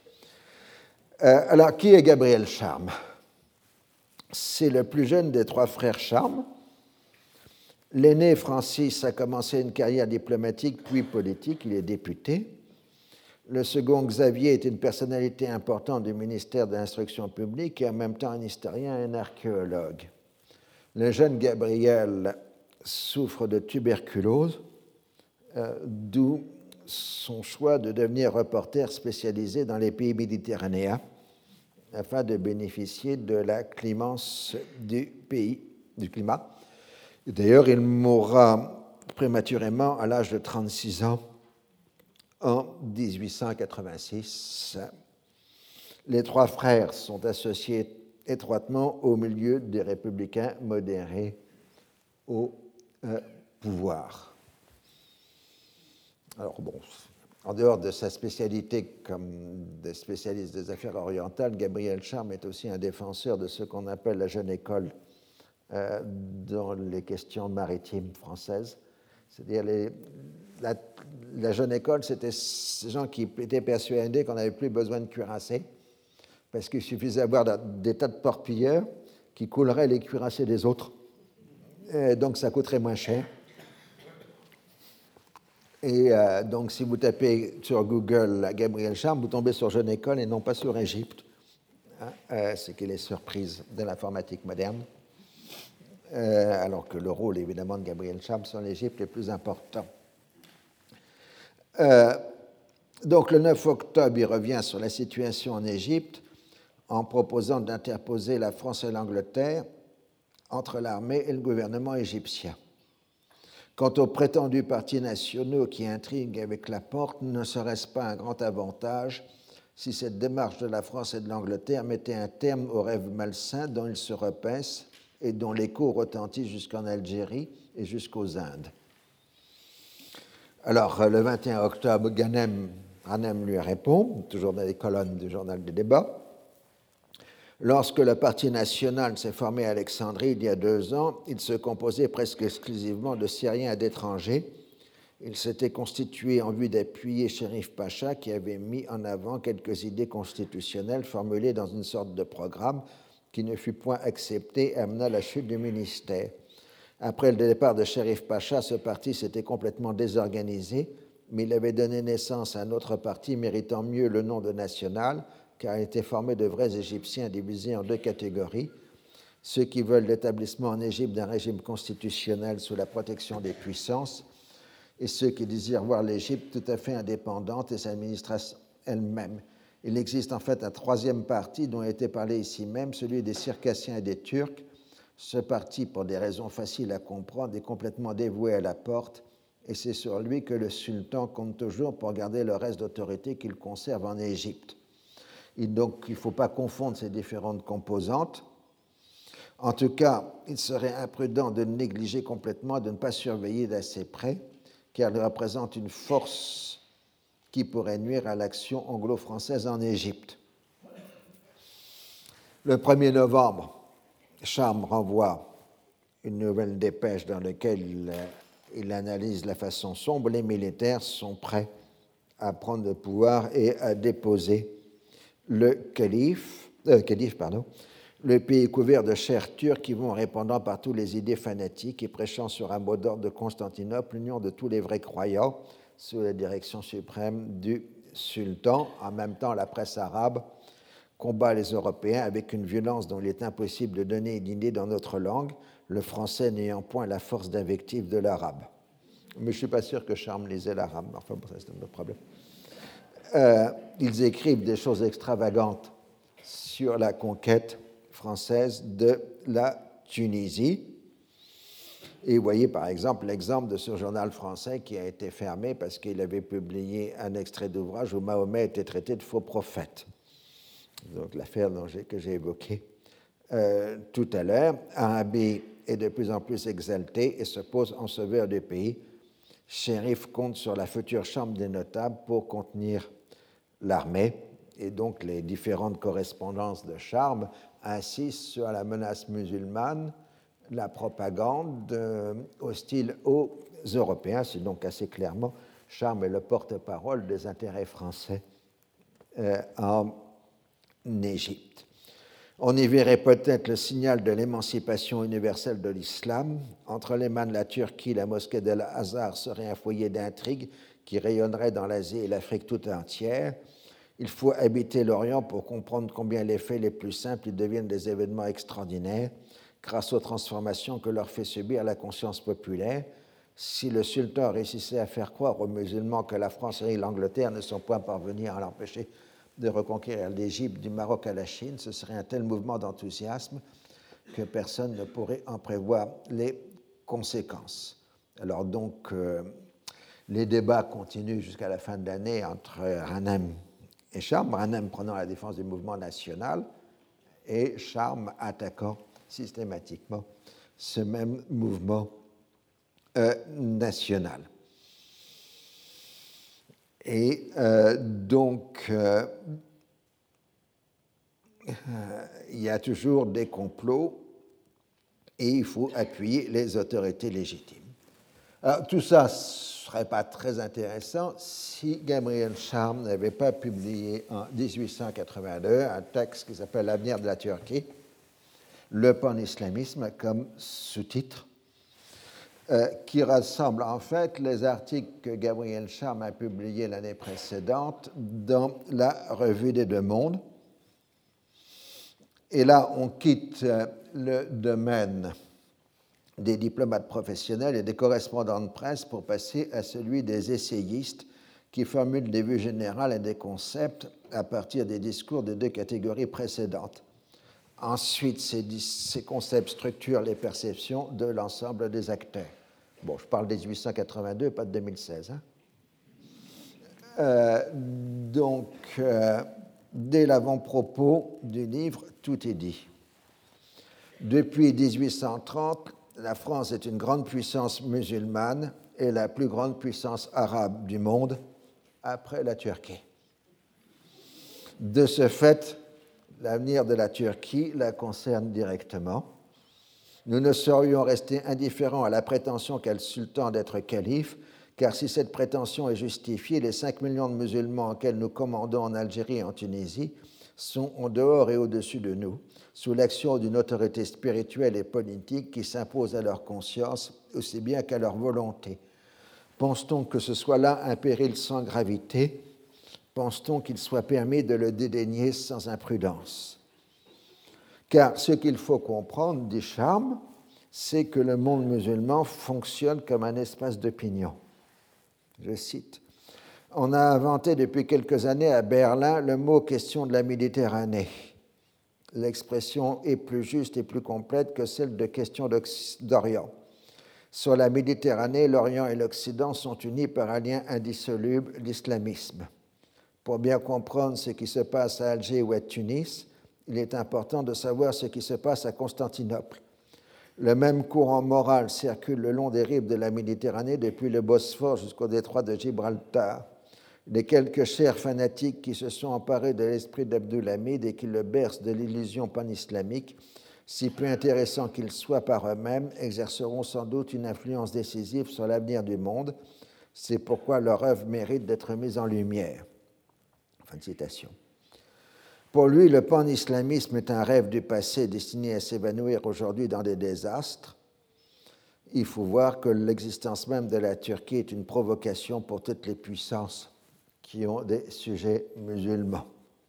Euh, alors, qui est Gabriel Charme? C'est le plus jeune des trois frères Charme. L'aîné Francis a commencé une carrière diplomatique puis politique, il est député. Le second Xavier est une personnalité importante du ministère de l'Instruction publique et en même temps un historien et un archéologue. Le jeune Gabriel souffre de tuberculose, euh, d'où son choix de devenir reporter spécialisé dans les pays méditerranéens afin de bénéficier de la clémence du pays, du climat. D'ailleurs, il mourra prématurément à l'âge de trente-six ans en dix-huit cent quatre-vingt-six. Les trois frères sont associés étroitement au milieu des républicains modérés au euh, pouvoir. Alors bon, en dehors de sa spécialité comme des spécialistes des affaires orientales, Gabriel Charme est aussi un défenseur de ce qu'on appelle la jeune école euh, dans les questions maritimes françaises. C'est-à-dire les, la, la jeune école, c'était ces gens qui étaient persuadés qu'on n'avait plus besoin de cuirasser, parce qu'il suffisait d'avoir des tas de torpilleurs qui couleraient les cuirassés des autres. Et donc ça coûterait moins cher. Et euh, donc, si vous tapez sur Google Gabriel Charme, vous tombez sur Jeune École et non pas sur Égypte, hein, euh, ce qui est les surprises de l'informatique moderne, euh, alors que le rôle, évidemment, de Gabriel Charme sur l'Égypte est plus important. Euh, donc, le neuf octobre, il revient sur la situation en Égypte en proposant d'interposer la France et l'Angleterre entre l'armée et le gouvernement égyptien. Quant aux prétendus partis nationaux qui intriguent avec Laporte, ne serait-ce pas un grand avantage si cette démarche de la France et de l'Angleterre mettait un terme aux rêves malsains dont ils se repaissent et dont l'écho retentit jusqu'en Algérie et jusqu'aux Indes? Alors, le vingt et un octobre, Ghanem, Ghanem lui répond, toujours dans les colonnes du journal des débats. Lorsque le Parti national s'est formé à Alexandrie il y a deux ans, il se composait presque exclusivement de Syriens et d'étrangers. Il s'était constitué en vue d'appuyer Chérif Pacha, qui avait mis en avant quelques idées constitutionnelles formulées dans une sorte de programme qui ne fut point accepté et amena la chute du ministère. Après le départ de Chérif Pacha, ce parti s'était complètement désorganisé, mais il avait donné naissance à un autre parti méritant mieux le nom de national, car il était formé de vrais Égyptiens divisés en deux catégories, ceux qui veulent l'établissement en Égypte d'un régime constitutionnel sous la protection des puissances et ceux qui désirent voir l'Égypte tout à fait indépendante et s'administrer elle-même. Il existe en fait un troisième parti dont a été parlé ici même, celui des Circassiens et des Turcs. Ce parti, pour des raisons faciles à comprendre, est complètement dévoué à Laporte et c'est sur lui que le sultan compte toujours pour garder le reste d'autorité qu'il conserve en Égypte. Et donc, il ne faut pas confondre ces différentes composantes. En tout cas, il serait imprudent de le négliger complètement, de ne pas surveiller d'assez près, car il représente une force qui pourrait nuire à l'action anglo-française en Égypte. Le premier novembre, Charme renvoie une nouvelle dépêche dans laquelle il, il analyse la façon sombre. Les militaires sont prêts à prendre le pouvoir et à déposer le calife, euh, calife pardon, le pays couvert de chers turcs qui vont répandant partout les idées fanatiques et prêchant sur un mot d'ordre de Constantinople l'union de tous les vrais croyants sous la direction suprême du sultan. En même temps, la presse arabe combat les Européens avec une violence dont il est impossible de donner une idée dans notre langue, le français n'ayant point la force d'invective de l'arabe. Mais je ne suis pas sûr que Charme lisait l'arabe. Enfin, bon, ça, c'est un autre problème. Euh, ils écrivent des choses extravagantes sur la conquête française de la Tunisie. Et vous voyez par exemple l'exemple de ce journal français qui a été fermé parce qu'il avait publié un extrait d'ouvrage où Mahomet était traité de faux prophète. Donc l'affaire dont j'ai, que j'ai évoquée euh, tout à l'heure. Arabi est de plus en plus exalté et se pose en sauveur du pays. Chérif compte sur la future chambre des notables pour contenir l'armée, et donc les différentes correspondances de Charme insistent sur la menace musulmane, la propagande euh, hostile aux Européens. C'est donc assez clairement Charme est le porte-parole des intérêts français euh, en Égypte. On y verrait peut-être le signal de l'émancipation universelle de l'islam. Entre les mains de la Turquie, la mosquée d'Al-Azhar serait un foyer d'intrigue qui rayonnerait dans l'Asie et l'Afrique toute entière. Il faut habiter l'Orient pour comprendre combien les faits les plus simples deviennent des événements extraordinaires grâce aux transformations que leur fait subir la conscience populaire. Si le sultan réussissait à faire croire aux musulmans que la France et l'Angleterre ne sont point parvenus à l'empêcher de reconquérir l'Égypte, du Maroc à la Chine, ce serait un tel mouvement d'enthousiasme que personne ne pourrait en prévoir les conséquences. Alors donc, euh, les débats continuent jusqu'à la fin de l'année entre Ghanem et Charmes, Ghanem prenant la défense du mouvement national et Charmes attaquant systématiquement ce même mouvement euh, national. Et euh, donc, euh, euh, il y a toujours des complots et il faut appuyer les autorités légitimes. Alors, tout ça ne serait pas très intéressant si Gabriel Charme n'avait pas publié en dix-huit cent quatre-vingt-deux un texte qui s'appelle « L'avenir de la Turquie, le pan-islamisme » comme sous-titre, Euh, qui rassemble en fait les articles que Gabriel Charme a publiés l'année précédente dans la Revue des Deux Mondes. Et là, on quitte euh, le domaine des diplomates professionnels et des correspondants de presse pour passer à celui des essayistes qui formulent des vues générales et des concepts à partir des discours des deux catégories précédentes. Ensuite, ces, ces concepts structurent les perceptions de l'ensemble des acteurs. Bon, je parle de dix-huit cent quatre-vingt-deux, pas de deux mille seize. Hein. Euh, donc, euh, dès l'avant-propos du livre, tout est dit. Depuis dix-huit cent trente, la France est une grande puissance musulmane et la plus grande puissance arabe du monde après la Turquie. De ce fait, l'avenir de la Turquie la concerne directement. Nous ne saurions rester indifférents à la prétention qu'a le sultan d'être calife, car si cette prétention est justifiée, les cinq millions de musulmans auxquels nous commandons en Algérie et en Tunisie sont en dehors et au-dessus de nous, sous l'action d'une autorité spirituelle et politique qui s'impose à leur conscience aussi bien qu'à leur volonté. Pense-t-on que ce soit là un péril sans gravité? Pense-t-on qu'il soit permis de le dédaigner sans imprudence? Car ce qu'il faut comprendre, dit Charme, c'est que le monde musulman fonctionne comme un espace d'opinion. Je cite. On a inventé depuis quelques années à Berlin le mot « question de la Méditerranée ». L'expression est plus juste et plus complète que celle de « question d'Orient ». Sur la Méditerranée, l'Orient et l'Occident sont unis par un lien indissoluble, l'islamisme. Pour bien comprendre ce qui se passe à Alger ou à Tunis, il est important de savoir ce qui se passe à Constantinople. Le même courant moral circule le long des rives de la Méditerranée depuis le Bosphore jusqu'au détroit de Gibraltar. Les quelques chers fanatiques qui se sont emparés de l'esprit d'Abdulhamid et qui le bercent de l'illusion pan-islamique, si peu intéressants qu'ils soient par eux-mêmes, exerceront sans doute une influence décisive sur l'avenir du monde. C'est pourquoi leur œuvre mérite d'être mise en lumière. Fin de citation. Pour lui, le pan-islamisme est un rêve du passé destiné à s'évanouir aujourd'hui dans des désastres. Il faut voir que l'existence même de la Turquie est une provocation pour toutes les puissances qui ont des sujets musulmans.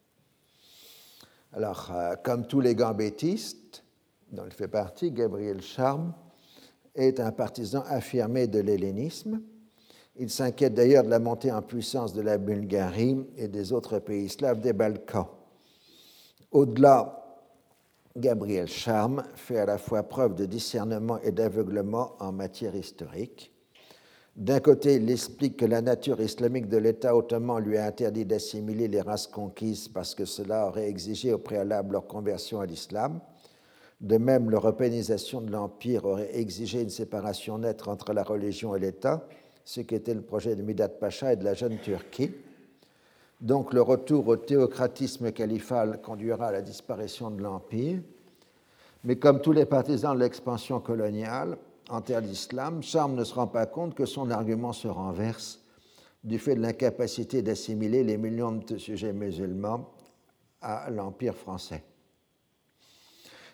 Alors, euh, comme tous les gambettistes, dont il fait partie, Gabriel Charme est un partisan affirmé de l'hellénisme. Il s'inquiète d'ailleurs de la montée en puissance de la Bulgarie et des autres pays slaves des Balkans. Au-delà, Gabriel Charme fait à la fois preuve de discernement et d'aveuglement en matière historique. D'un côté, il explique que la nature islamique de l'État ottoman lui a interdit d'assimiler les races conquises parce que cela aurait exigé au préalable leur conversion à l'islam. De même, l'européanisation de l'Empire aurait exigé une séparation nette entre la religion et l'État, ce qui était le projet de Midat Pacha et de la jeune Turquie. Donc le retour au théocratisme califal conduira à la disparition de l'Empire. Mais comme tous les partisans de l'expansion coloniale en terre d'islam, Charme ne se rend pas compte que son argument se renverse du fait de l'incapacité d'assimiler les millions de sujets musulmans à l'Empire français.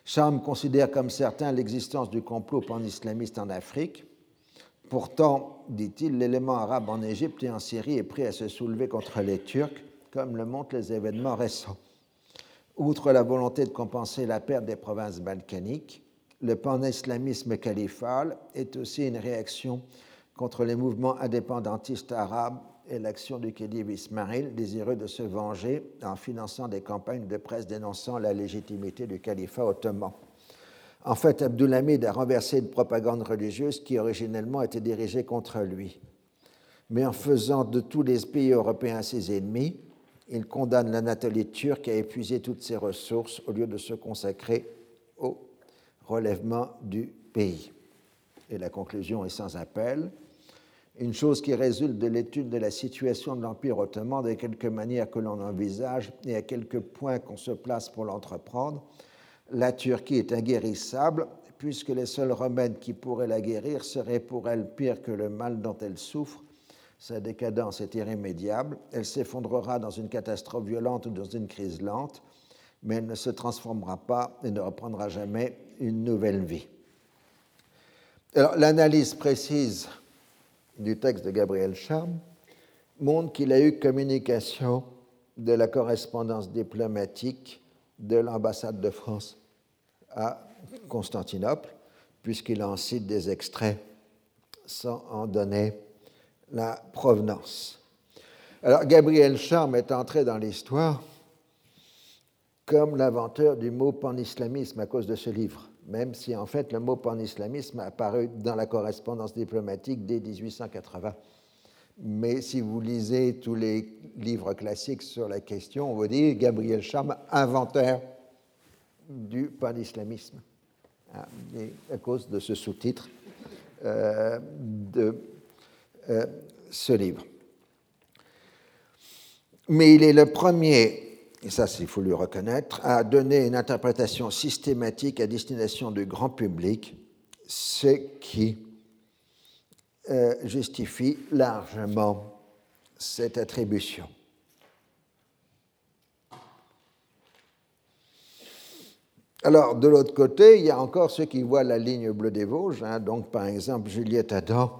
Charme considère comme certain l'existence du complot pan-islamiste en Afrique. Pourtant, dit-il, l'élément arabe en Égypte et en Syrie est prêt à se soulever contre les Turcs, comme le montrent les événements récents. Outre la volonté de compenser la perte des provinces balkaniques, le pan-islamisme califal est aussi une réaction contre les mouvements indépendantistes arabes et l'action du khedive Ismaïl, désireux de se venger en finançant des campagnes de presse dénonçant la légitimité du califat ottoman. En fait, Abdulhamid a renversé une propagande religieuse qui originellement était dirigée contre lui. Mais en faisant de tous les pays européens ses ennemis, il condamne l'Anatolie turque à épuiser toutes ses ressources au lieu de se consacrer au relèvement du pays. Et la conclusion est sans appel. Une chose qui résulte de l'étude de la situation de l'Empire ottoman, de quelque manière que l'on envisage et à quelques points qu'on se place pour l'entreprendre, la Turquie est inguérissable, puisque les seuls remèdes qui pourraient la guérir seraient pour elle pire que le mal dont elle souffre. Sa décadence est irrémédiable, elle s'effondrera dans une catastrophe violente ou dans une crise lente, mais elle ne se transformera pas et ne reprendra jamais une nouvelle vie. Alors, l'analyse précise du texte de Gabriel Charme montre qu'il a eu communication de la correspondance diplomatique de l'ambassade de France à Constantinople, puisqu'il en cite des extraits sans en donner la provenance. Alors, Gabriel Charme est entré dans l'histoire comme l'inventeur du mot pan-islamisme à cause de ce livre, même si en fait le mot pan-islamisme a apparu dans la correspondance diplomatique dès dix-huit cent quatre-vingts. Mais si vous lisez tous les livres classiques sur la question, on vous dit Gabriel Charme, inventeur du pan-islamisme, et à cause de ce sous-titre euh, de euh, ce livre. Mais il est le premier, et ça il faut lui reconnaître, à donner une interprétation systématique à destination du grand public, ce qui euh, justifie largement cette attribution. Alors, de l'autre côté, il y a encore ceux qui voient la ligne bleue des Vosges, hein, donc par exemple Juliette Adam,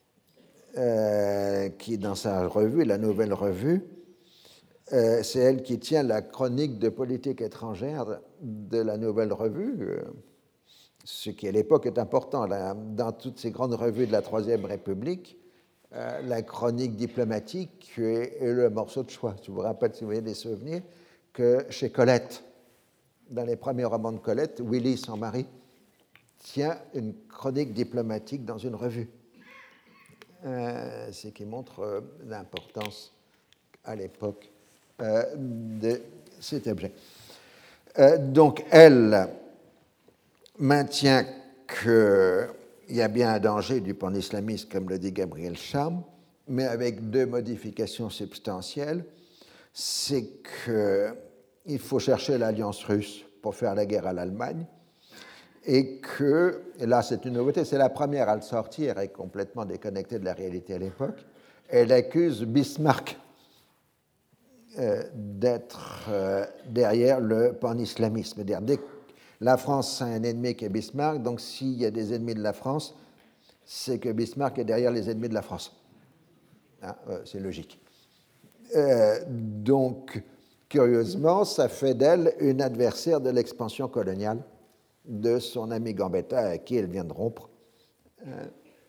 euh, qui dans sa revue, la Nouvelle Revue, Euh, c'est elle qui tient la chronique de politique étrangère de la Nouvelle Revue, euh, ce qui à l'époque est important. Là, dans toutes ces grandes revues de la Troisième République, euh, la chronique diplomatique est, est le morceau de choix. Je vous rappelle, si vous avez des souvenirs, que chez Colette, dans les premiers romans de Colette, Willy, son mari, tient une chronique diplomatique dans une revue. Euh, ce qui montre euh, l'importance à l'époque Euh, de cet objet. Euh, donc, elle maintient qu'il y a bien un danger du pan-islamisme, comme le dit Gabriel Charme, mais avec deux modifications substantielles. C'est qu'il faut chercher l'alliance russe pour faire la guerre à l'Allemagne, et que, et là c'est une nouveauté, c'est la première à le sortir et complètement déconnectée de la réalité à l'époque, elle accuse Bismarck Euh, d'être euh, derrière le pan-islamisme. Dès que la France a un ennemi qui est Bismarck, donc s'il y a des ennemis de la France, c'est que Bismarck est derrière les ennemis de la France. Ah, euh, c'est logique. Euh, donc, curieusement, ça fait d'elle une adversaire de l'expansion coloniale de son ami Gambetta, à qui elle vient de rompre. Euh,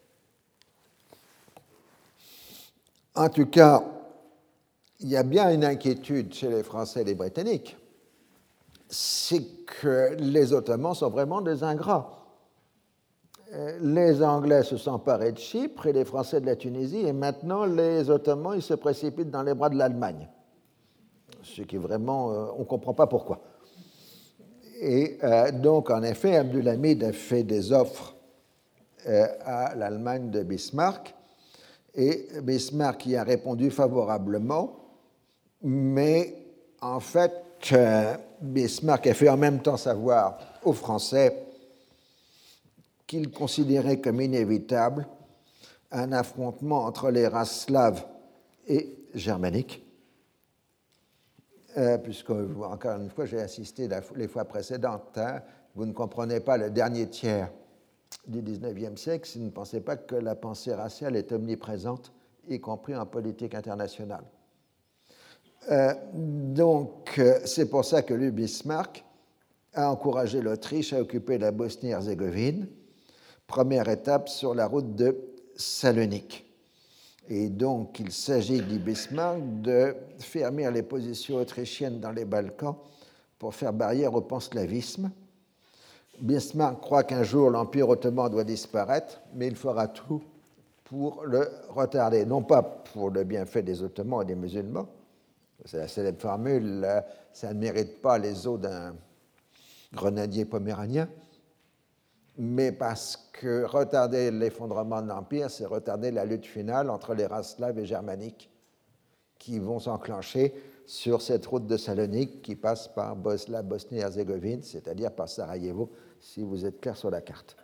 en tout cas, il y a bien une inquiétude chez les Français et les Britanniques, c'est que les Ottomans sont vraiment des ingrats. Les Anglais se sont emparés de Chypre et les Français de la Tunisie, et maintenant les Ottomans ils se précipitent dans les bras de l'Allemagne. Ce qui est vraiment, euh, on ne comprend pas pourquoi. Et euh, donc, en effet, Abdulhamid a fait des offres euh, à l'Allemagne de Bismarck, et Bismarck y a répondu favorablement. Mais en fait, euh, Bismarck a fait en même temps savoir aux Français qu'il considérait comme inévitable un affrontement entre les races slaves et germaniques, euh, puisque, encore une fois, j'ai insisté la, les fois précédentes, hein, vous ne comprenez pas le dernier tiers du dix-neuvième siècle si vous ne pensez pas que la pensée raciale est omniprésente, y compris en politique internationale. Euh, donc, euh, c'est pour ça que lui, Bismarck, a encouragé l'Autriche à occuper la Bosnie-Herzégovine, première étape sur la route de Salonique. Et donc, il s'agit, dit Bismarck, de fermer les positions autrichiennes dans les Balkans pour faire barrière au panslavisme. Bismarck croit qu'un jour l'Empire ottoman doit disparaître, mais il fera tout pour le retarder, non pas pour le bienfait des Ottomans et des musulmans, c'est la célèbre formule, ça ne mérite pas les eaux d'un grenadier poméranien, mais parce que retarder l'effondrement de l'Empire, c'est retarder la lutte finale entre les races slaves et germaniques qui vont s'enclencher sur cette route de Salonique qui passe par la Bosnie-Herzégovine, c'est-à-dire par Sarajevo, si vous êtes clair sur la carte.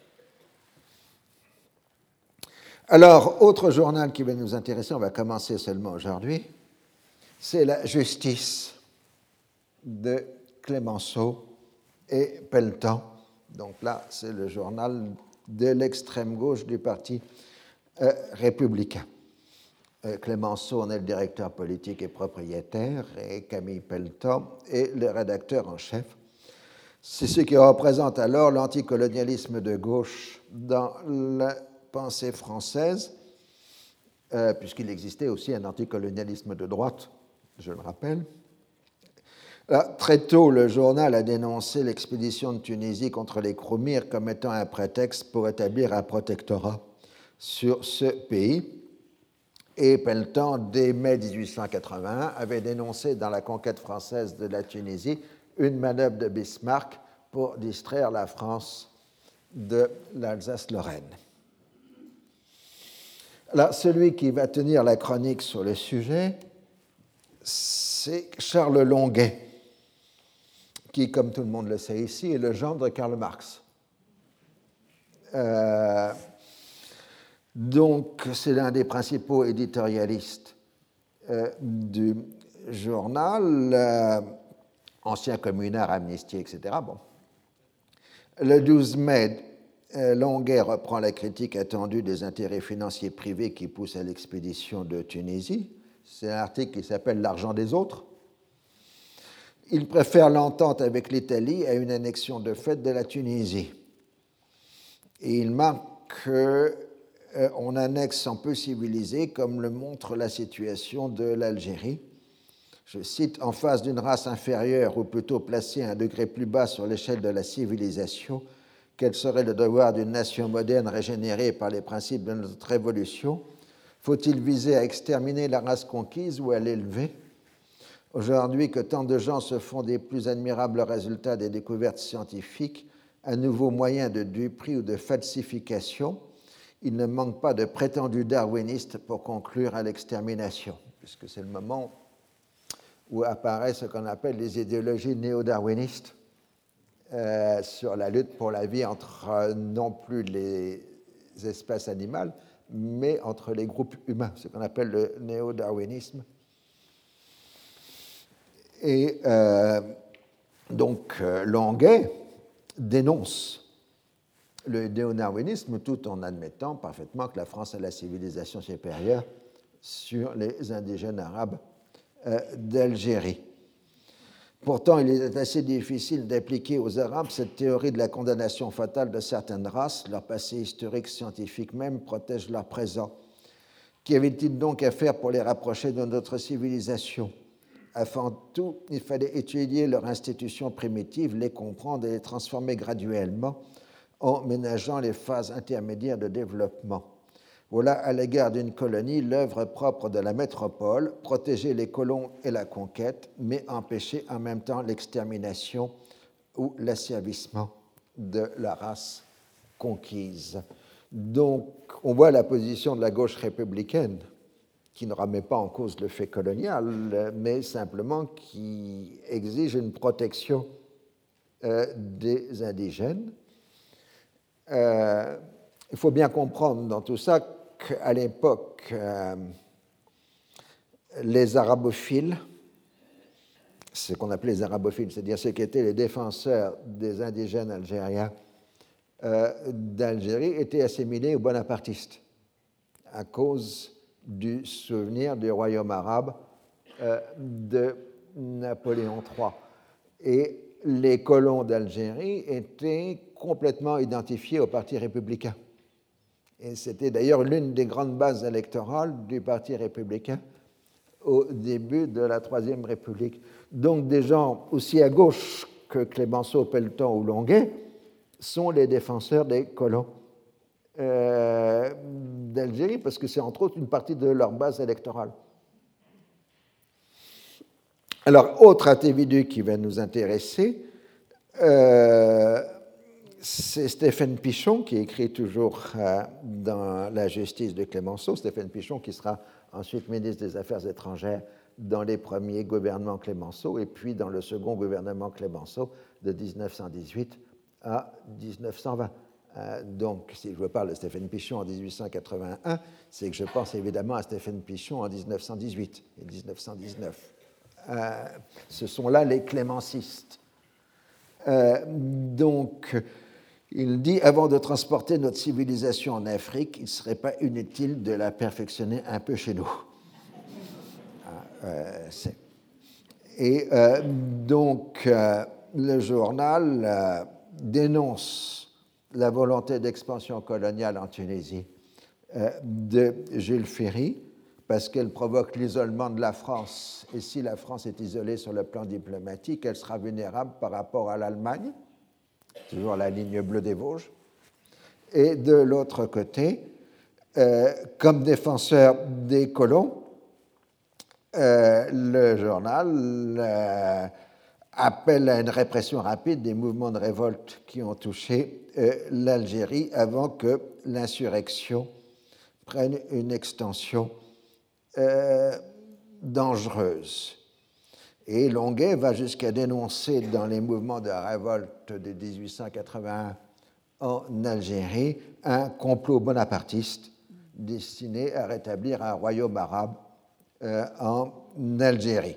Alors, autre journal qui va nous intéresser, on va commencer seulement aujourd'hui, c'est la Justice de Clemenceau et Pelletan. Donc là, c'est le journal de l'extrême gauche du Parti euh, républicain. Euh, Clemenceau en est le directeur politique et propriétaire, et Camille Pelletan est le rédacteur en chef. C'est ce qui représente alors l'anticolonialisme de gauche dans la pensée française, euh, puisqu'il existait aussi un anticolonialisme de droite, je le rappelle. Là, très tôt, le journal a dénoncé l'expédition de Tunisie contre les Croumirs comme étant un prétexte pour établir un protectorat sur ce pays. Et Pelletan, dès mai dix-huit cent quatre-vingt-un, avait dénoncé dans la conquête française de la Tunisie une manœuvre de Bismarck pour distraire la France de l'Alsace-Lorraine. Là, celui qui va tenir la chronique sur le sujet, c'est Charles Longuet, qui, comme tout le monde le sait ici, est le gendre de Karl Marx. Euh, donc, c'est l'un des principaux éditorialistes euh, du journal, euh, ancien communard, amnistié, et cetera. Bon. Le douze mai, euh, Longuet reprend la critique attendue des intérêts financiers privés qui poussent à l'expédition de Tunisie. C'est un article qui s'appelle « L'argent des autres ». Il préfère l'entente avec l'Italie à une annexion de fait de la Tunisie. Et il marque qu'on annexe en peu civilisé, comme le montre la situation de l'Algérie. Je cite, « En face d'une race inférieure, ou plutôt placée à un degré plus bas sur l'échelle de la civilisation, quel serait le devoir d'une nation moderne régénérée par les principes de notre révolution? Faut-il viser à exterminer la race conquise ou à l'élever? Aujourd'hui que tant de gens se font des plus admirables résultats des découvertes scientifiques, un nouveau moyen de duperie ou de falsification, il ne manque pas de prétendus darwinistes pour conclure à l'extermination, puisque c'est le moment où apparaissent ce qu'on appelle les idéologies néo-darwinistes euh, sur la lutte pour la vie entre euh, non plus les espèces animales, mais entre les groupes humains, ce qu'on appelle le néo-darwinisme. Et euh, donc, euh, Longuet dénonce le néo-darwinisme tout en admettant parfaitement que la France a la civilisation supérieure sur les indigènes arabes euh, d'Algérie. Pourtant, il est assez difficile d'appliquer aux Arabes cette théorie de la condamnation fatale de certaines races. Leur passé historique, scientifique même, protège leur présent. Qu'y avait-il donc à faire pour les rapprocher de notre civilisation? Avant tout, il fallait étudier leurs institutions primitives, les comprendre et les transformer graduellement en ménageant les phases intermédiaires de développement. Voilà, à l'égard d'une colonie, l'œuvre propre de la métropole, protéger les colons et la conquête, mais empêcher en même temps l'extermination ou l'asservissement de la race conquise. Donc, on voit la position de la gauche républicaine, qui ne remet pas en cause le fait colonial, mais simplement qui exige une protection euh, des indigènes. Euh, il faut bien comprendre dans tout ça qu'à l'époque, euh, les arabophiles ce qu'on appelait les arabophiles, c'est-à-dire ceux qui étaient les défenseurs des indigènes algériens euh, d'Algérie, étaient assimilés aux bonapartistes à cause du souvenir du royaume arabe euh, de Napoléon trois. Et les colons d'Algérie étaient complètement identifiés au Parti républicain. Et c'était d'ailleurs l'une des grandes bases électorales du Parti républicain au début de la Troisième République. Donc des gens aussi à gauche que Clémenceau, Pelletan ou Longuet sont les défenseurs des colons euh, d'Algérie, parce que c'est entre autres une partie de leur base électorale. Alors, autre individu qui va nous intéresser, euh, c'est Stéphane Pichon, qui écrit toujours euh, dans La justice de Clémenceau. Stéphane Pichon, qui sera ensuite ministre des Affaires étrangères dans les premiers gouvernements Clémenceau, et puis dans le second gouvernement Clémenceau de dix-neuf cent dix-huit à dix-neuf cent vingt. Euh, donc, si je vous parle de Stéphane Pichon en dix-huit cent quatre-vingt-un, c'est que je pense évidemment à Stéphane Pichon en dix-neuf cent dix-huit et dix-neuf cent dix-neuf. Euh, ce sont là les clémencistes. Euh, donc, il dit, avant de transporter notre civilisation en Afrique, il ne serait pas inutile de la perfectionner un peu chez nous. Euh, Et euh, donc, euh, le journal euh, dénonce la volonté d'expansion coloniale en Tunisie euh, de Jules Ferry, parce qu'elle provoque l'isolement de la France. Et si la France est isolée sur le plan diplomatique, elle sera vulnérable par rapport à l'Allemagne, toujours la ligne bleue des Vosges. Et de l'autre côté, euh, comme défenseur des colons, euh, le journal euh, appelle à une répression rapide des mouvements de révolte qui ont touché euh, l'Algérie avant que l'insurrection prenne une extension euh, dangereuse. Et Longuet va jusqu'à dénoncer dans les mouvements de révolte de dix-huit cent quatre-vingt-un en Algérie un complot bonapartiste destiné à rétablir un royaume arabe euh, en Algérie.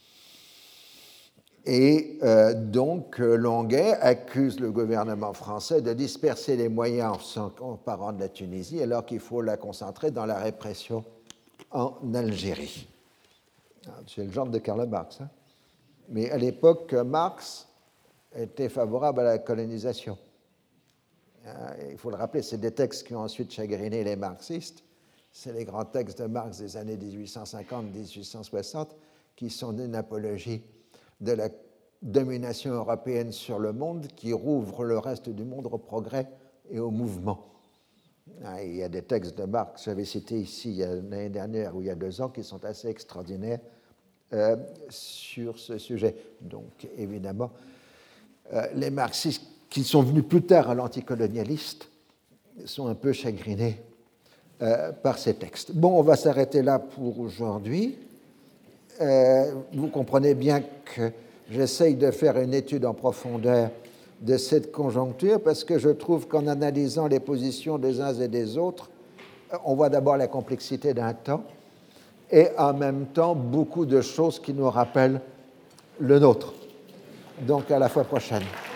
Et euh, donc, Longuet accuse le gouvernement français de disperser les moyens en s'emparant de la Tunisie, alors qu'il faut la concentrer dans la répression en Algérie. C'est le genre de Karl Marx. Hein. Mais à l'époque, Marx était favorable à la colonisation. Il faut le rappeler, c'est des textes qui ont ensuite chagriné les marxistes. C'est les grands textes de Marx des années dix-huit cent cinquante à dix-huit cent soixante qui sont une apologie de la domination européenne sur le monde, qui rouvre le reste du monde au progrès et au mouvement. Il y a des textes de Marx, j'avais cité ici l'année dernière ou il y a deux ans, qui sont assez extraordinaires euh, sur ce sujet. Donc, évidemment, euh, les marxistes qui sont venus plus tard à l'anticolonialiste sont un peu chagrinés euh, par ces textes. Bon, on va s'arrêter là pour aujourd'hui. Euh, vous comprenez bien que j'essaye de faire une étude en profondeur de cette conjoncture parce que je trouve qu'en analysant les positions des uns et des autres, on voit d'abord la complexité d'un temps et en même temps beaucoup de choses qui nous rappellent le nôtre. Donc à la fois prochaine.